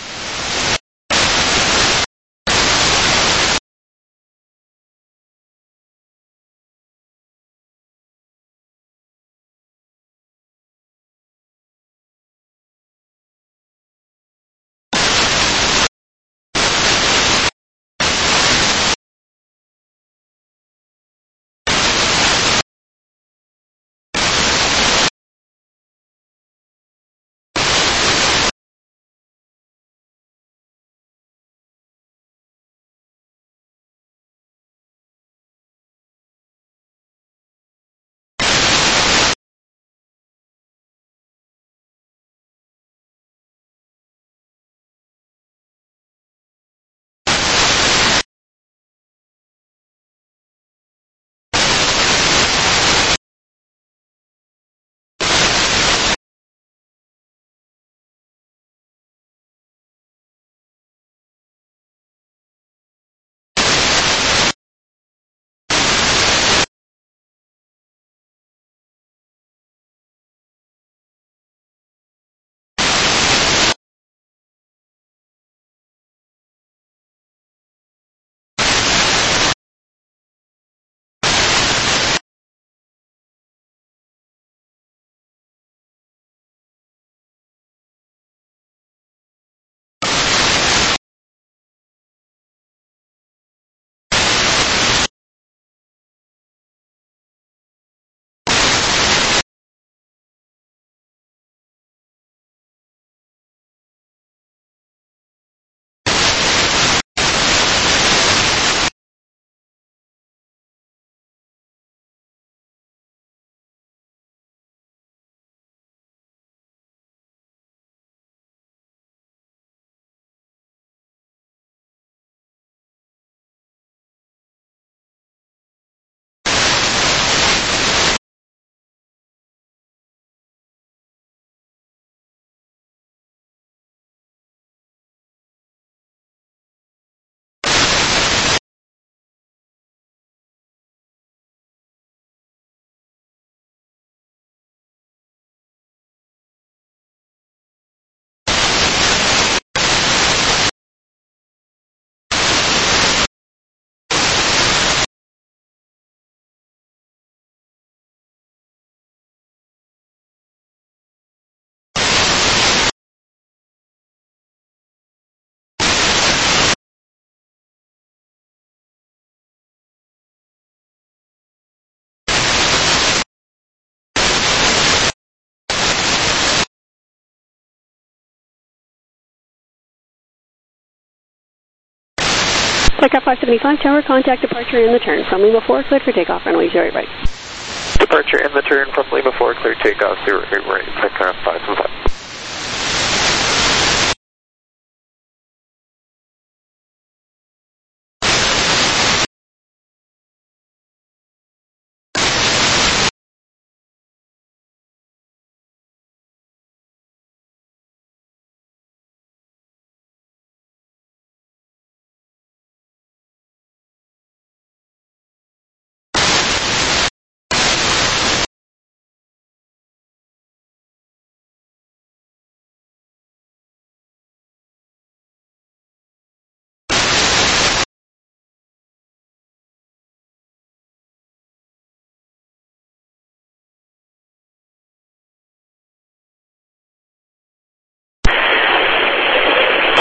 Aircraft five seventy-five, tower, contact departure in the turn from Lima four, cleared for takeoff, runway zero eight right. Departure in the turn from Lima four, clear takeoff, zero eight right, aircraft five seventy-five.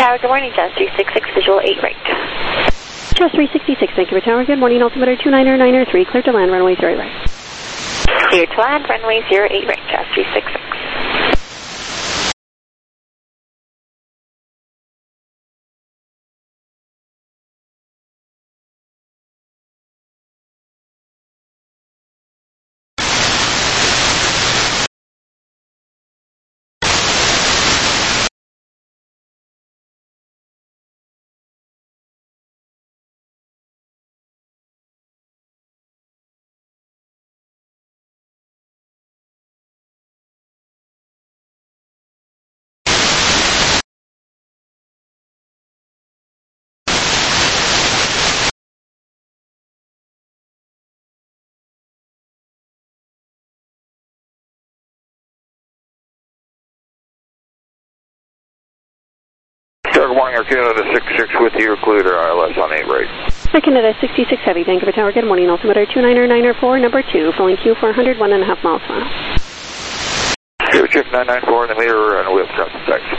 Tower, good morning, Jazz three six six, visual eight right. Jazz three sixty-six, Vancouver Tower, good morning, altimeter two niner niner three, clear to land, runway zero right. Clear to land, runway zero eight right, Jazz three six six. Good morning, Air Canada six six with you, clear to I L S on eight right. Air Canada sixty-six Heavy, Vancouver Tower, good morning, altimeter two niner niner four, number two, flowing Q four hundred, one and a half miles per mile. Zero check nine nine four in the meter and we have crossing taxi.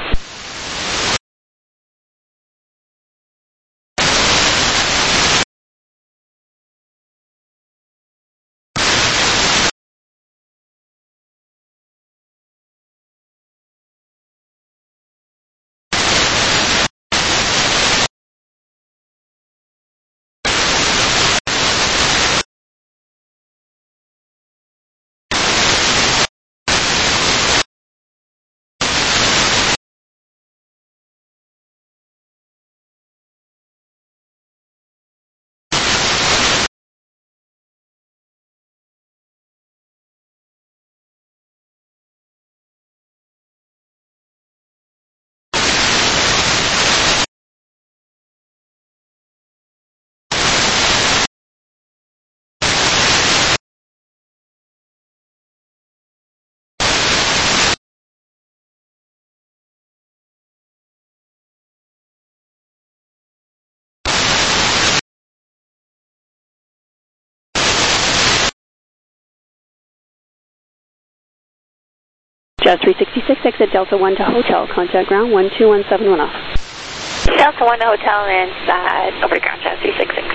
Jazz three sixty-six, exit Delta one to Hotel, contact ground one two one seven one off. Delta one to Hotel inside, over to ground, Jazz three six six.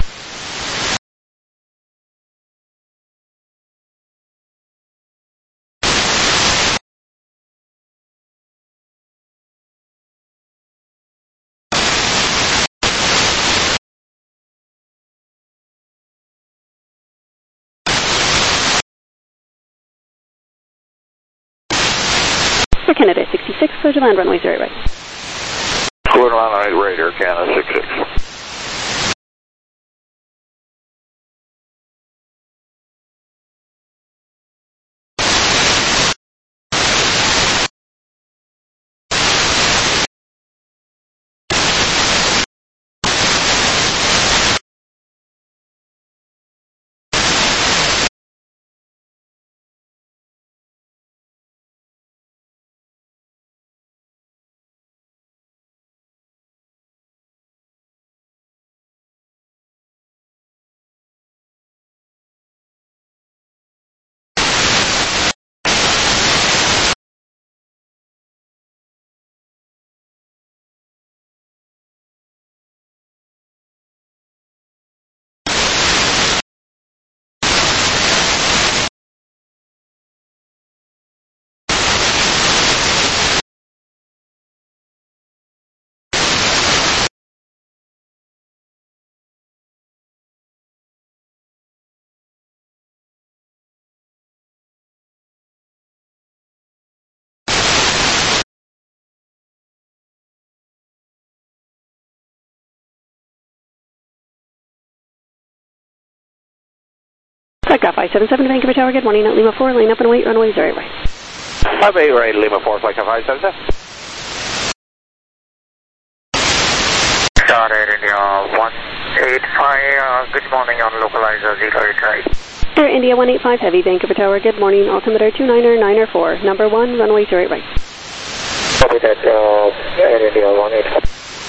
Air Canada sixty-six, clear to land, runway zero right. Clear to land on eight right, Air Canada six six. Flight five seven seven to Vancouver Tower, good morning, at Lima four, line up and wait, runway zero right. five eight right, Lima four, flight five seven seven. Star Air India one eight five, uh, good morning on localizer zero eight right. Air India one eight five Heavy, Vancouver Tower, good morning, altimeter two niner niner four, number one, runway zero eight right. Copy that, uh, Air India one eight five.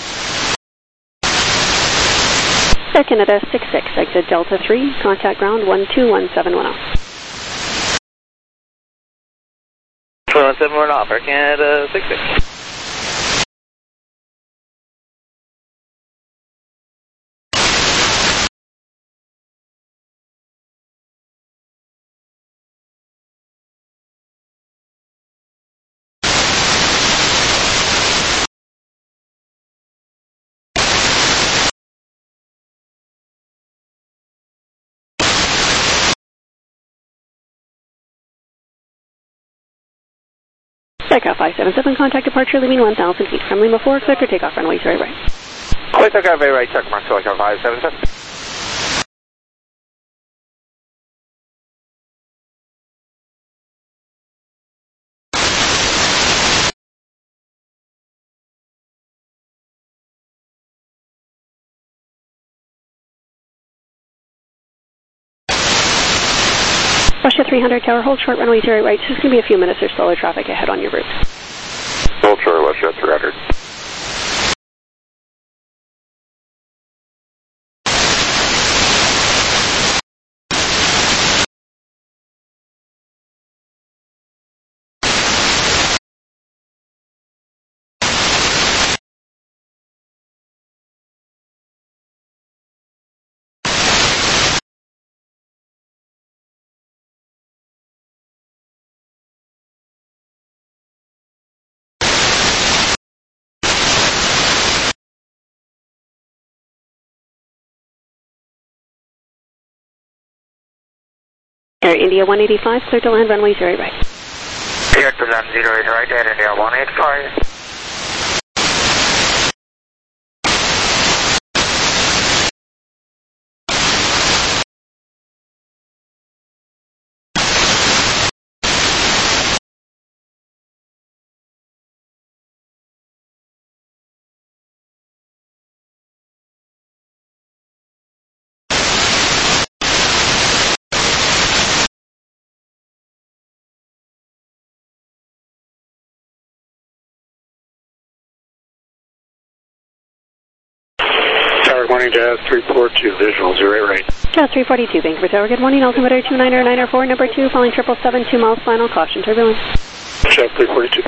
Air Canada six six, exit Delta three, contact ground one two one seven one off. one one seven one off, Air Canada six six. Flight five seven seven, contact departure leaving one thousand feet from Lima four, clear for takeoff runway zero right. Clear takeoff very right, check mark, Flight five seven seven. Russia three hundred, tower hold short runway zero right. It's just going to be a few minutes or slower traffic ahead on your route. Hold short, Russia three hundred. Air India one eighty-five, clear to land runway zero right. Clear to land zero eight right, Air India one eighty-five. Tower, morning, Jazz three forty-two, visual, zero eight right. Jazz three forty-two, Vancouver Tower, good morning, altimeter two niner niner four, number two, following triple seven, two miles, final caution, turbulence. Jazz three forty-two.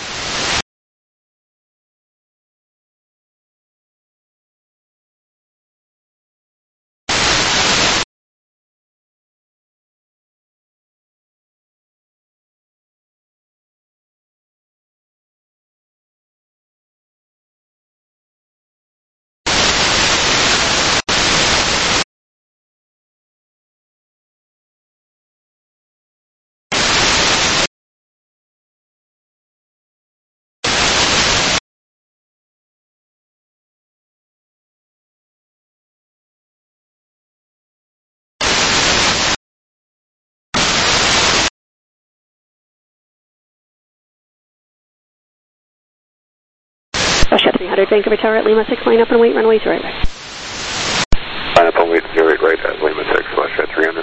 Russia three hundred, Vancouver Tower at Lima six, line up and wait, runway zero right. Line up and wait, zero eight right at Lima six, Russia three hundred.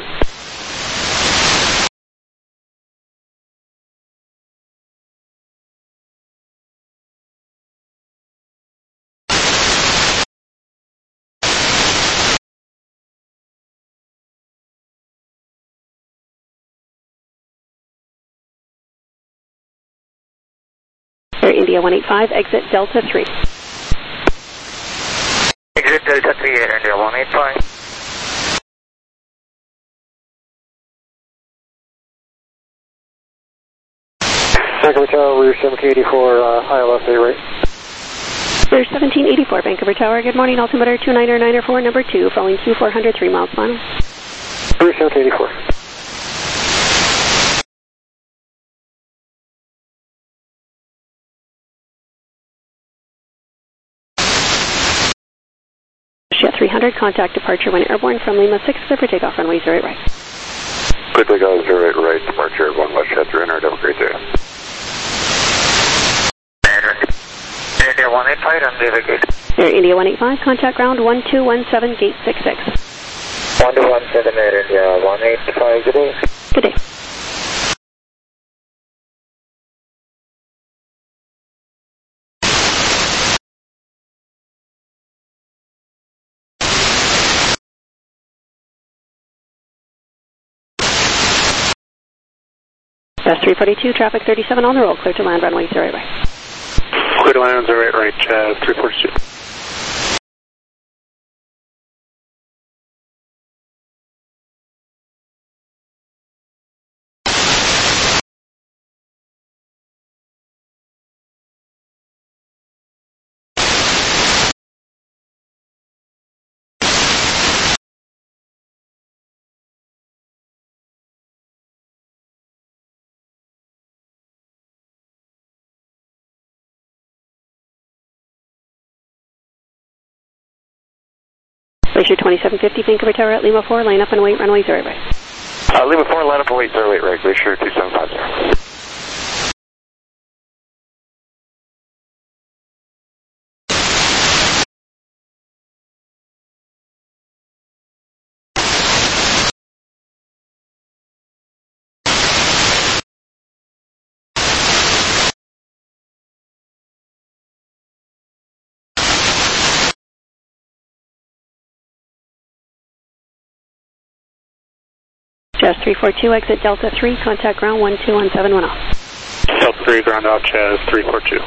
Air India one eighty-five, exit Delta three. Exit Delta three, Air India one eighty-five. Vancouver Tower, rear seventeen eighty-four, uh, I L S A right. Rear seventeen eighty-four, Vancouver Tower, good morning, altimeter two niner niner four, number two, following Q four hundred, three miles final. Rear seventeen eighty-four. three hundred, contact departure when airborne from Lima six, clear for takeoff runway zero eight right. Clear takeoff zero eight right, departure one West three hundred, have a great day. Air India one eighty-five, runway the gate. Air India one eighty-five, contact ground one two one seven, gate six six. one two one seven, Air India one eighty-five, good day. Good day. Jazz three forty-two, traffic thirty-seven on the roll, clear to land runway zero eight right. Clear to land zero eight right, Jazz three forty-two. Glacier twenty-seven fifty, Vancouver Tower at Lima four, line up and wait, runway zero right. Uh, Lima four, line up and wait, zero eight right, Glacier two seven five zero. Jazz three four two, exit Delta three, contact ground one two one seven one off. Delta three, ground out, Jazz three four two.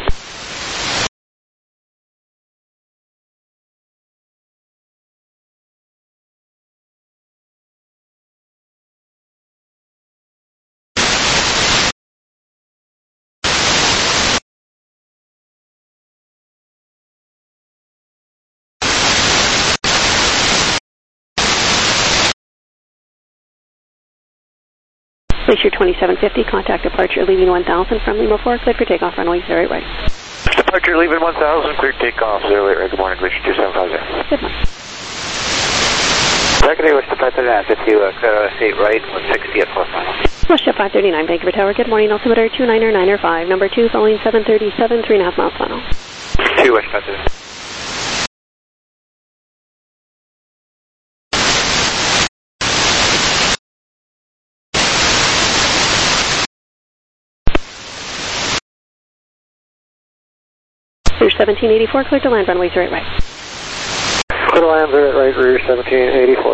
Glacier twenty-seven fifty, contact departure leaving one thousand from Lima four, cleared for takeoff, runway zero eight right. Departure leaving one thousand, cleared takeoff, zero eight right. Good morning, Glacier two seven five zero. Good morning. Secondary, wish to departure at fifty, uh, clear eight right, one sixty at four final. Russia five thirty-nine, Vancouver Tower, good morning, altimeter two niner niner five, number two, following seven thirty-seven, three and a half miles final. two, wish to departure. Rear seventeen eighty-four, clear to land, runway zero eight right. Clear to land, zero eight right, rear seventeen eighty-four.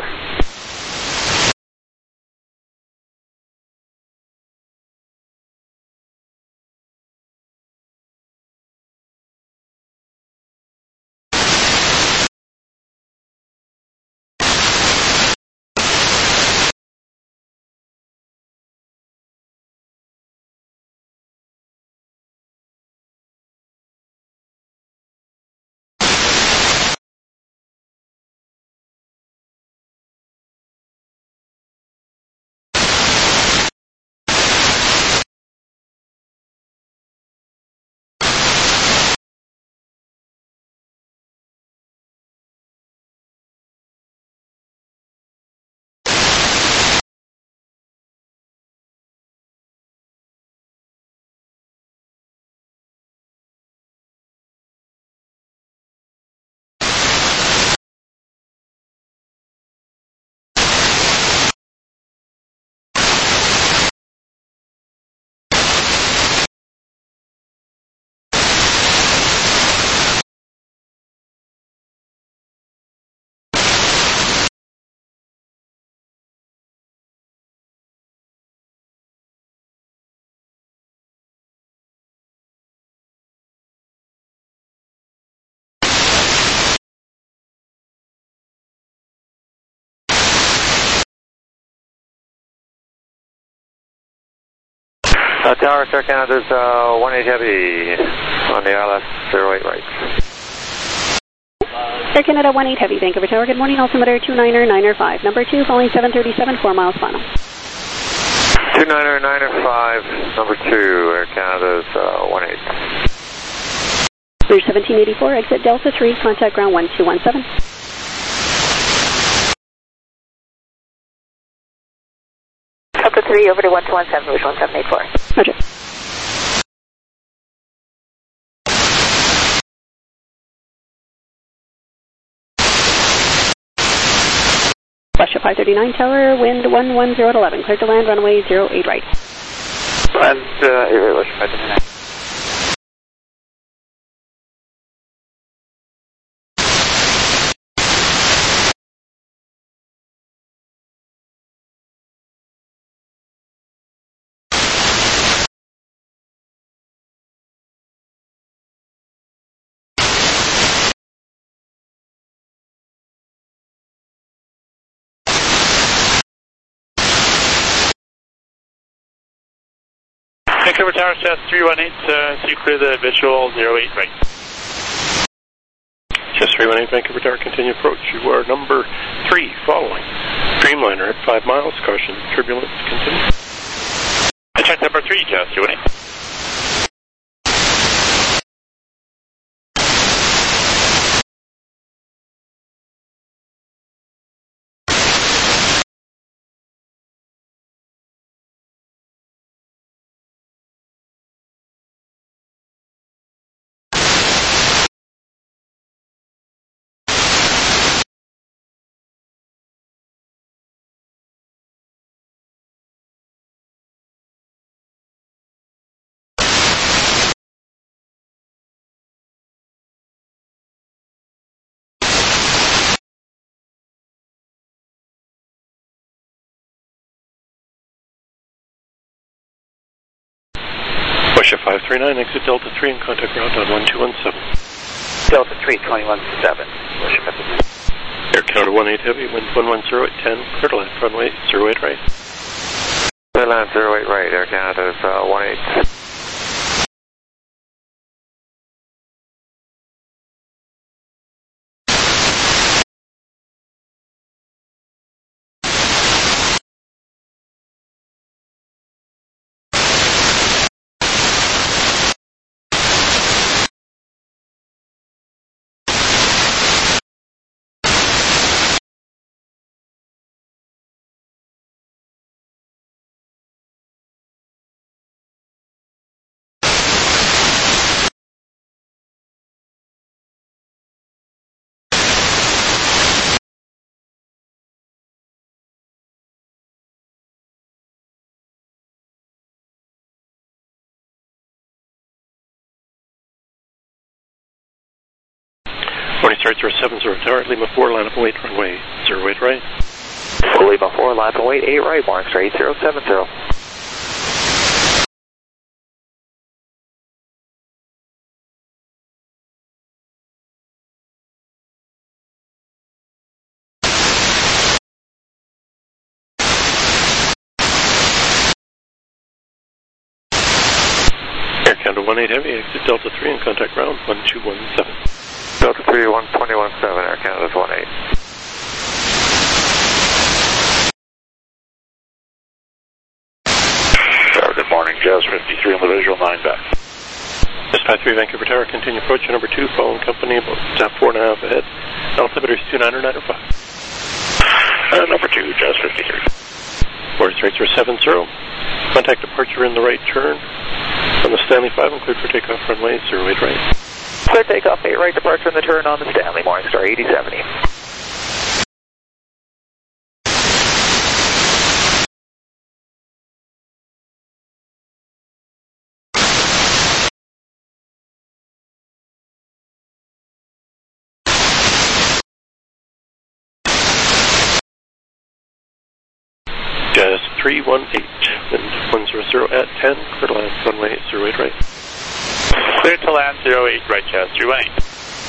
Uh, Tower, Star Canada's uh, one eight heavy on the I L S zero eight right. Air Canada one eight heavy, Vancouver Tower, good morning, altimeter two niner niner five, number two, following seven thirty-seven, four miles final. two niner niner five, number two, Air Canada's uh, one eight. Rear seventeen eighty-four, exit Delta three, contact ground one two one seven. Delta three over to one two one seven, wish one seven eight four. Roger. Russia five thirty-nine, tower, wind one one zero at eleven, clear to land, runway zero eight right. Land, uh, eight right, Russia five thirty-nine. Vancouver Tower, Jazz three one eight, uh, so you clear the visual zero eight right. Jazz three one eight, Vancouver Tower, continue approach. You are number three, following. Dreamliner at five miles, caution, turbulence, continue. I checked number three, Jazz three one eight. Departure five three nine, exit Delta three and contact ground on one two one seven. Delta three, twenty-one seven. Air Canada one eight Heavy, wind one one zero at ten, clear to land, runway zero eight right. Clear land zero eight right, Air Canada is uh, one eight. Morning start zero seven zero tower, Lima four, line up and wait, runway zero eight right. Lima four, line up and wait, eight right, morning star eight zero seven zero. Air Canada one eight Heavy, exit Delta three and contact ground one two one seven. Delta three, one twenty-one seven, Air Canada's one eight. Good morning, Jazz fifty-three on the visual, nine back. Jazz five three, Vancouver Tower, continue approach to number two, following company, about tap four and a half ahead. Altimeter is two nine or nine or five. Uh, number two, Jazz fifty-three. Morning straight zero seven zero. Contact departure in the right turn. On the Stanley five and cleared for takeoff runway zero eight right. Clear takeoff, eight right, departure in the turn on the Stanley, morning star eighty seventy. Jazz three one eight, wind one zero zero at ten, clear to land, runway zero eight right. Clear to land zero eight right, Jazz three one eight.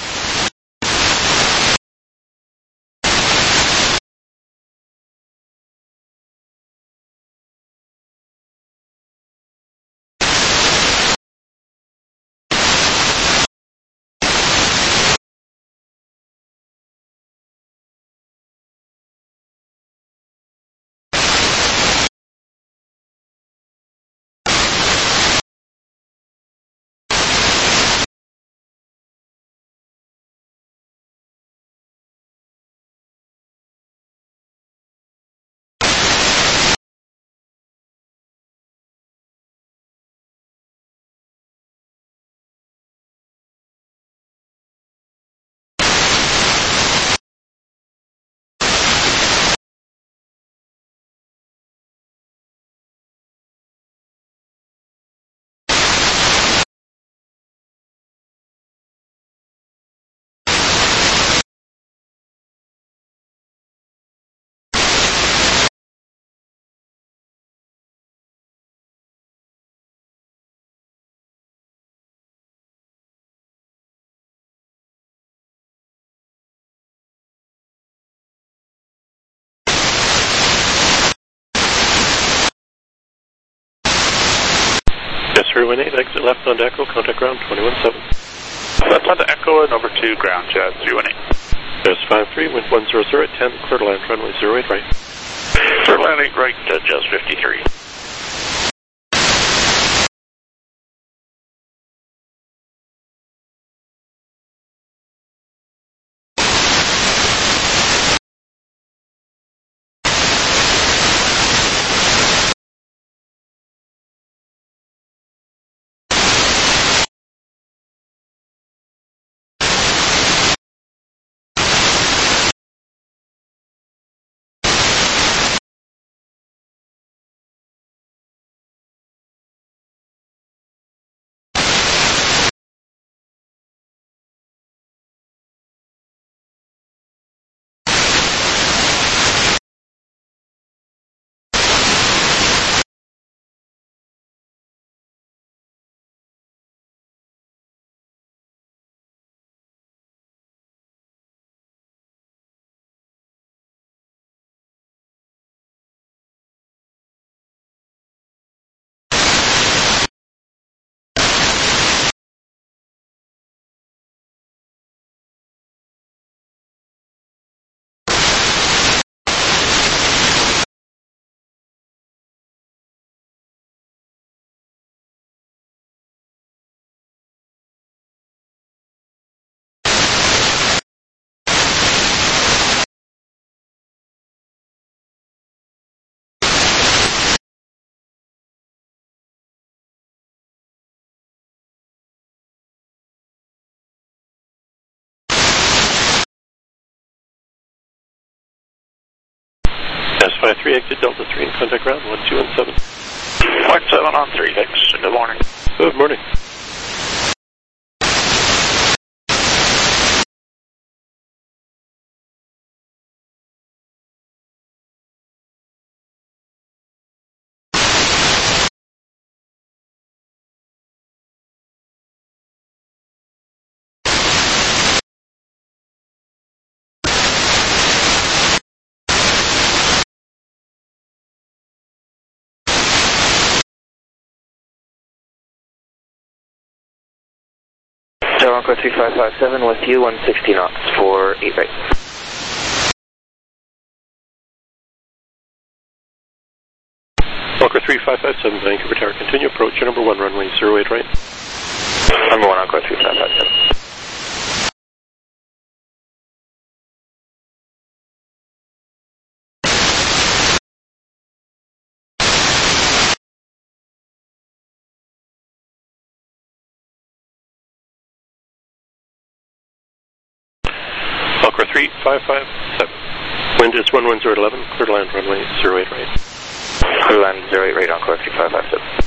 Jazz three one eight, exit left on Echo, contact ground twenty-one seven. Left on to Echo and over to ground, Jazz three one eight. Jazz five three, wind one zero zero at ten, clear to land, runway zero eight right. Clear to land eight right, uh, Jazz fifty-three. five three, exit Delta three, and contact ground one two one seven. one seven on three, thanks. Good morning. Good morning. Encore three five five seven with you, one sixty knots for eight right. Encore three five five seven, Vancouver Tower, continue approach, your number one, runway zero eight right. Number one, Encore three five five seven. Encore three five five seven. Wind is one one zero eleven, clear to land runway zero eight right. Clear to land zero eight right, Encore three five five seven.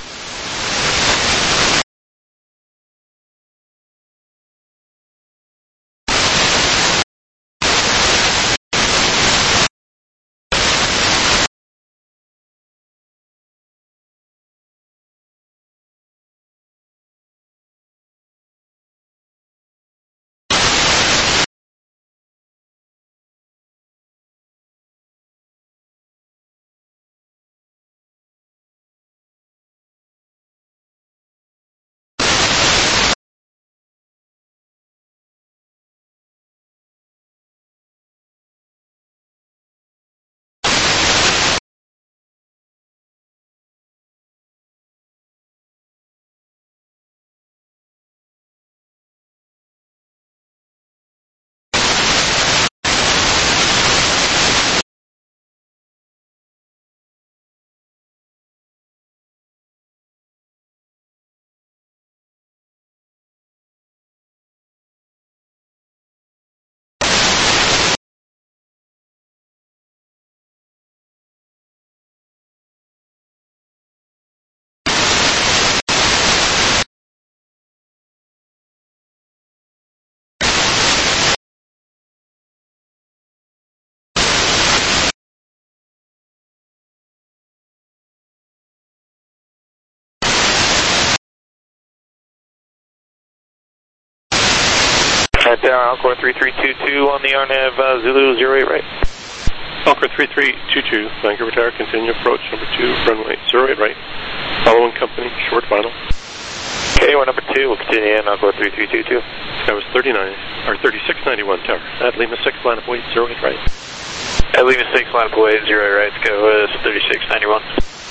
At uh, Encore three three two two on the R N A V uh, Zulu zero eight right. Encore three three two two, Vancouver Tower, continue approach, number two, runway zero eight right. Following company, short final. Okay, we're number two, we'll continue in Encore three three two two. That was thirty-nine, or thirty-six ninety-one Tower. At Lima six, line up weight, zero eight right. At Lima six, line up weight, zero eight right, go with thirty-six ninety-one.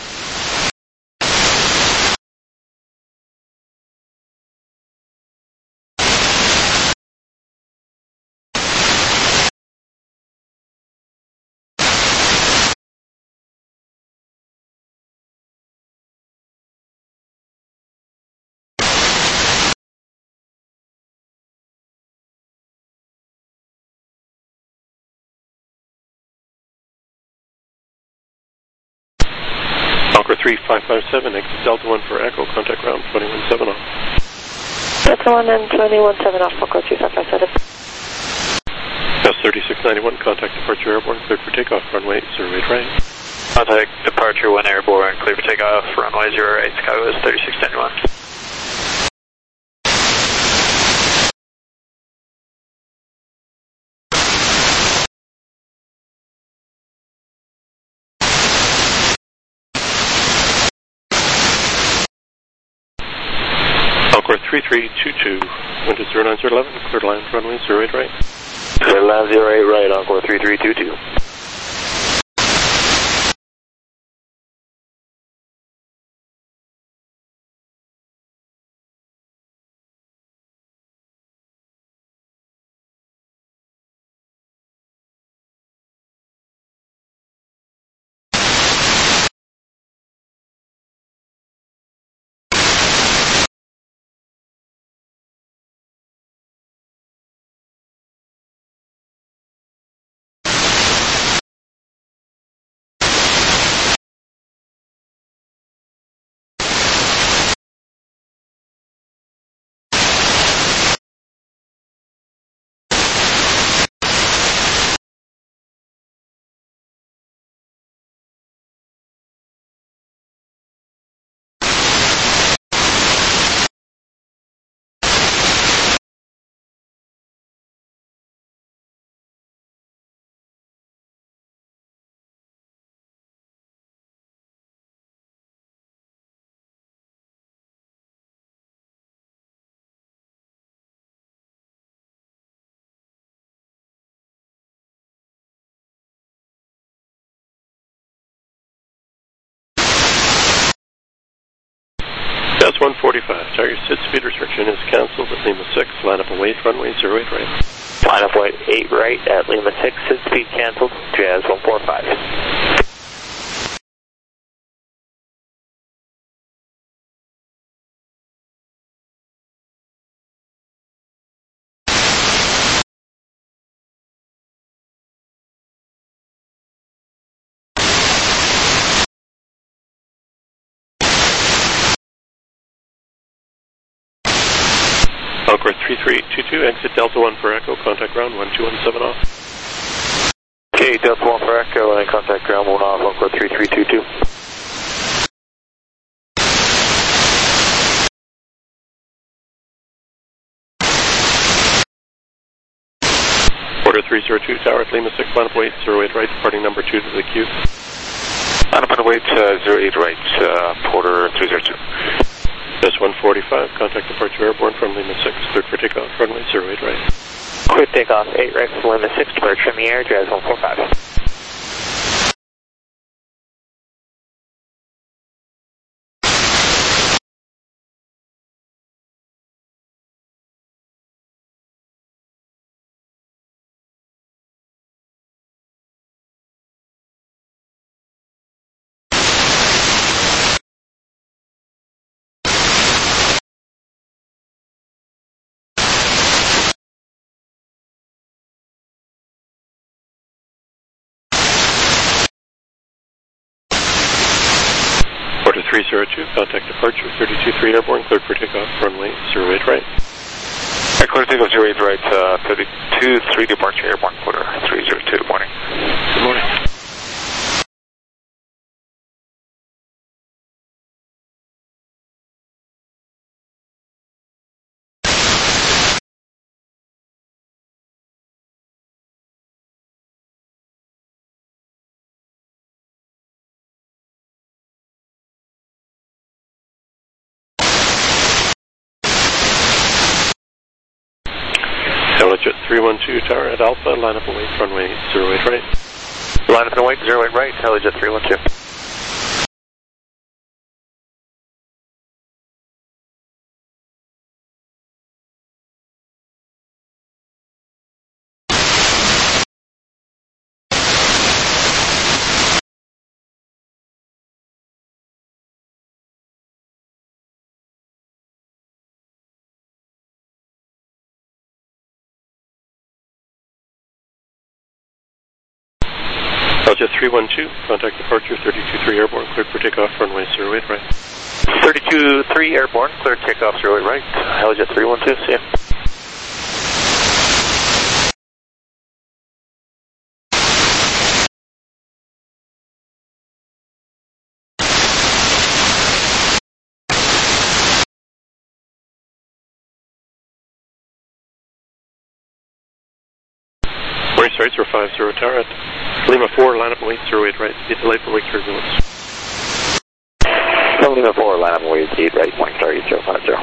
Encore three five five seven, exit Delta one for Echo, contact ground twenty-one seven off. Delta one and twenty-one seven off, Encore three five five seven. That's thirty-six ninety-one, contact departure airborne, cleared for takeoff, runway zero eight right. Contact departure one airborne, cleared for takeoff, runway zero eight, Sky is thirty-six ninety-one. Encore three three two two, wind is zero nine zero eleven, clear to land runway zero eight right. Clear to land zero eight right, Encore three three two two. one forty-five. Target SID speed restriction is cancelled at Lima six. Line up and wait, runway zero eight right. Line up wait eight right at Lima six. SID speed cancelled. Jazz one four five. Encore three three eight two two, exit Delta one for Echo, contact ground one two one seven off. Okay, Delta one for Echo, and contact ground one off, Encore three three two two. Order three zero two, tower at Lima six, line up wait, zero eight right, departing number two to the queue. Line up and wait, uh, zero eight right, uh, Porter three zero two. Jazz one forty-five, contact departure airborne from Lima six, cleared for takeoff, runway zero eight right. Clear takeoff, eight right from Lima six, departure in the air, Jazz one four five. three zero two, contact departure, thirty-two three airborne, cleared for takeoff, runway zero eight right. Right, clear takeoff, zero eight right, uh, thirty-two three departure airborne, quarter three zero two, good morning. Good morning. Helijet three one two, tower at Alpha, line up and wait, runway zero eight right. Line up and wait, zero eight right, Helijet three one two. Helijet three one two, contact departure, thirty-two three airborne, cleared for takeoff, runway zero eight right. thirty-two three airborne, cleared takeoff, zero eight right, Helijet three one two, see ya. Race rights are five zero, tower at Lima four, line up and wait, zero eight right, be delayed for wake turbulence. Lima four, line up and wait, eight right, morning star, eight zero five zero.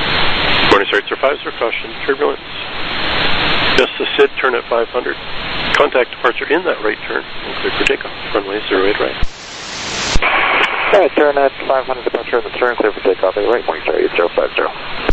Morning starts are five zero, caution, turbulence. Just the S I D, turn at five hundred. Contact departure in that right turn. And clear for takeoff. Runway zero eight right. Alright, turn at five hundred, departure in the turn, clear for takeoff, eight right, point zero eight zero five zero.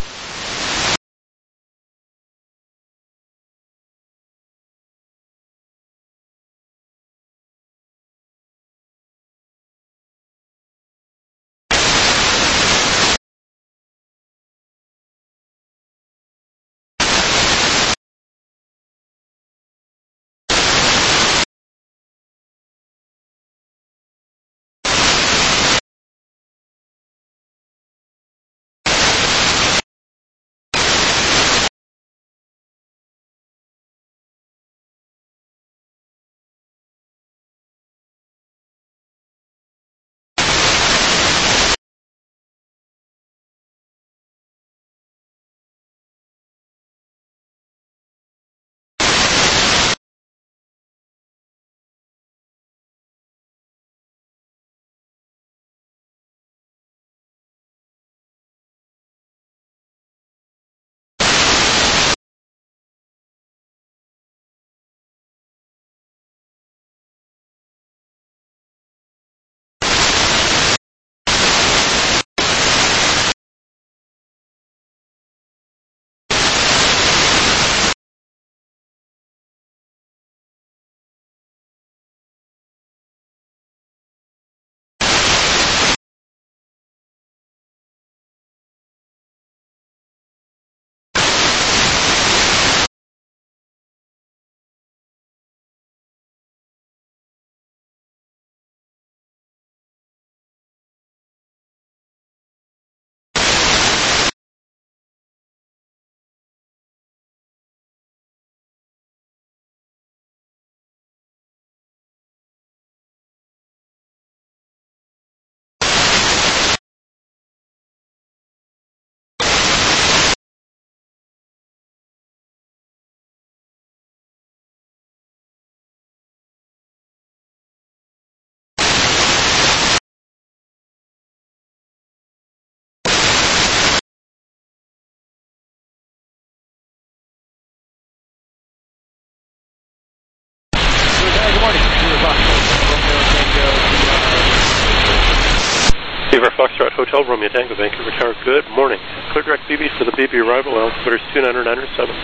Beaver Foxtrot Hotel, Romeo Tango, Vancouver Tower. Good morning. Clear direct B B for the B B arrival, altimeter two nine nine seven.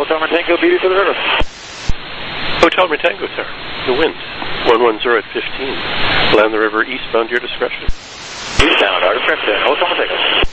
Hotel Tango, beauty for the river. Hotel Tango, sir. The wind, one one zero at fifteen. Land the river eastbound, your discretion. Eastbound, our discretion, Hotel Tango.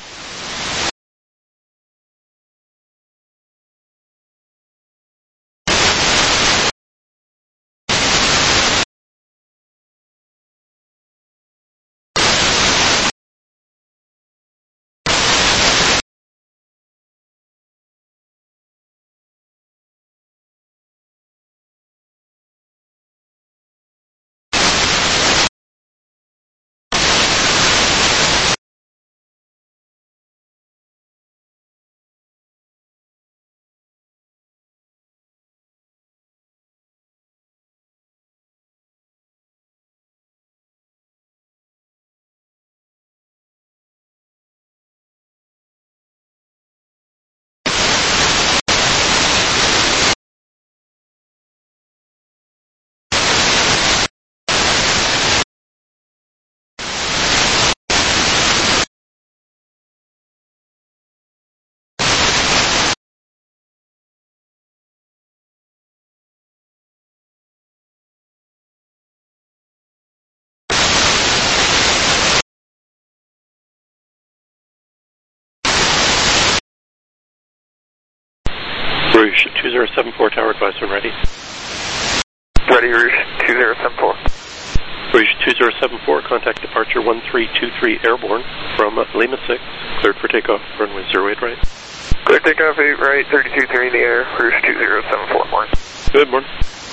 Rouge two zero seven four, tower advice when ready. Ready, Rouge two zero seven four. Rouge two zero seven four, contact departure one three two three airborne from Lima six, cleared for takeoff, runway zero eight right. Clear takeoff eight right, thirty-two three in the air, Rouge two zero seven four, morning. Good morning.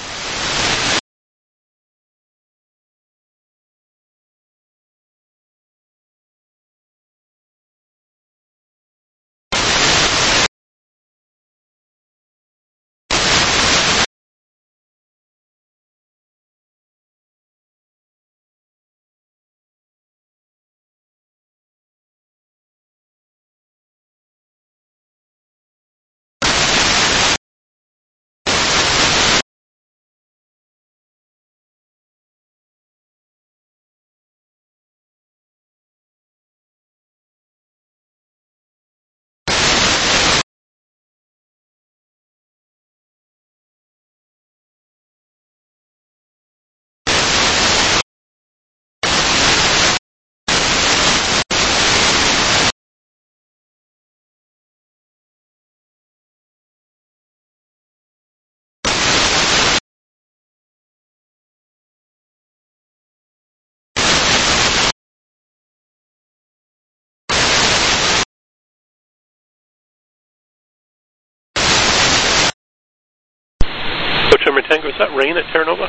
Hotel Tango, is that rain at Terra Nova?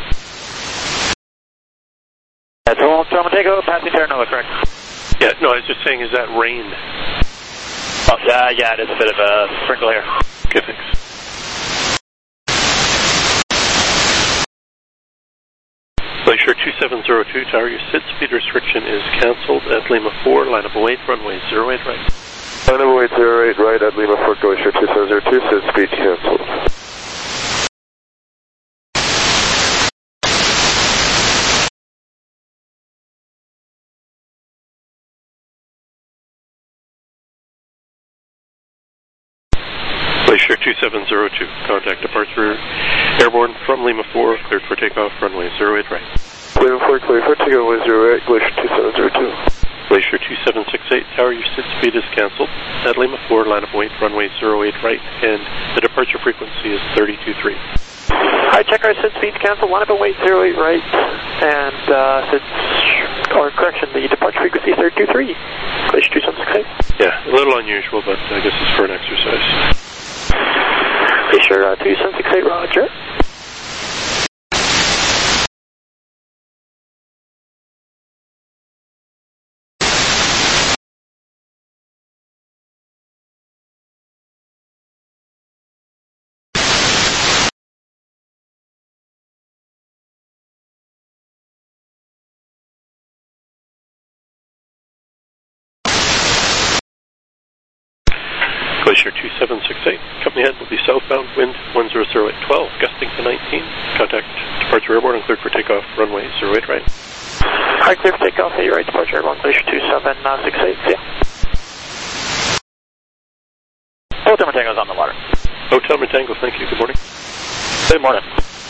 That's Hotel Tango, passing Terra Nova, correct? Yeah, no, I was just saying, is that rain? Oh, uh, yeah, it is a bit of a sprinkle here. Okay, thanks. Glacier two seven zero two, tower, your sit speed restriction is cancelled at Lima four, line up await, runway zero eight right. Line up await zero eight right at Lima four, Glacier two seven zero two, sit speed cancelled. Glacier two seven zero two, contact departure airborne from Lima four, cleared for takeoff, runway zero eight right. Lima four, cleared for takeoff, runway zero eight, Glacier two seven zero two. Glacier two seven six eight, tower, your sit speed is cancelled. At Lima four, line up await, runway zero eight right, and the departure frequency is thirty-two three. Hi, check our sit speed cancel, line up await zero eight right, and uh, sit, or correction, the departure frequency is thirty-two three. Glacier two seven six eight. Yeah, a little unusual, but I guess it's for an exercise. Glacier uh, two seven six eight, roger. Glacier two seven six eight, company head will be southbound, wind one zero zero eight twelve, gusting to nineteen. Contact departure airborne and cleared for takeoff, runway zero eight right. Hi, clear for takeoff, eight right, departure airborne, Glacier two seven six eight, yeah. Hotel Tango's on the water. Hotel Matango, thank you. Good morning. Good morning.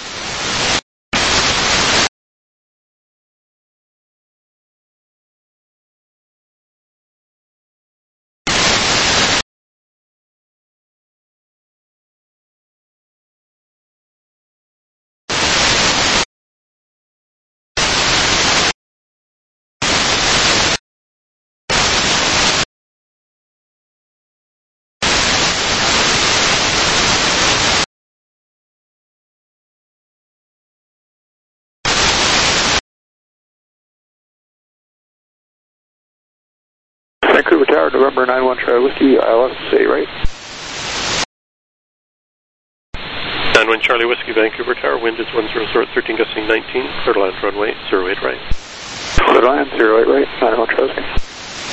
Vancouver Tower, November nine one Charlie Whiskey, I L S eight right. nine one Charlie Whiskey, Vancouver Tower, wind is one zero zero, thirteen gusting nineteen, clear to land runway zero eight right. Clear to land zero eight right, nine one Charlie Whiskey.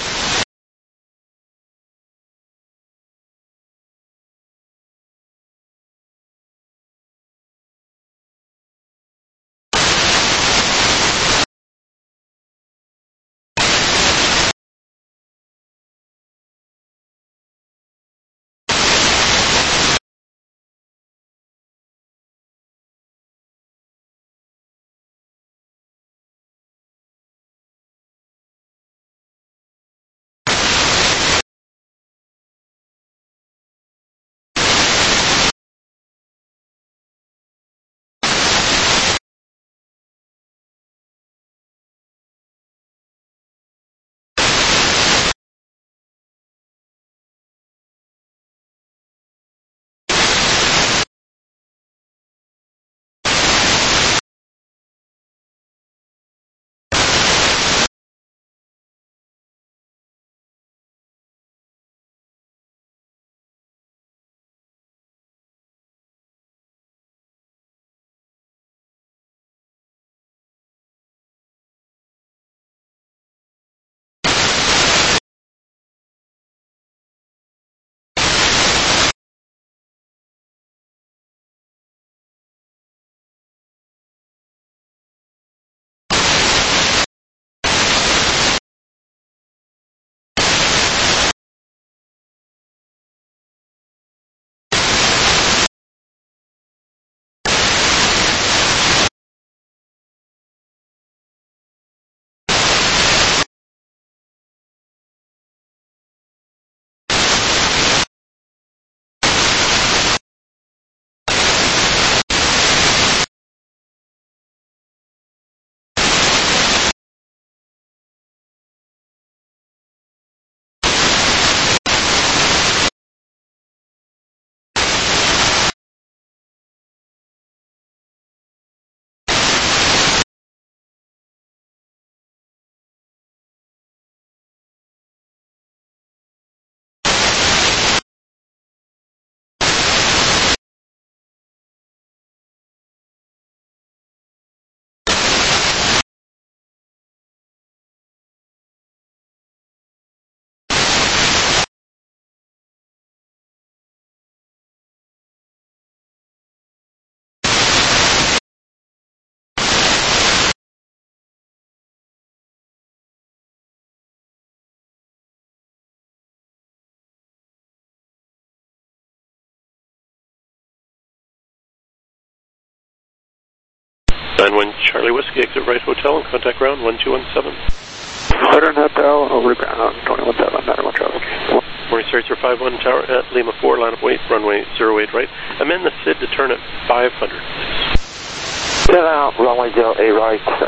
nine one Charlie Whiskey, exit right hotel and contact ground one two one seven. Southern Hotel, over ground on twenty-one seven, nine one Charlie Whiskey. Morning, Sir, eight five one Tower at Lima four, line of weight, runway zero eight right. Amend the S I D to turn at five hundred. Clear out, runway zero eight right.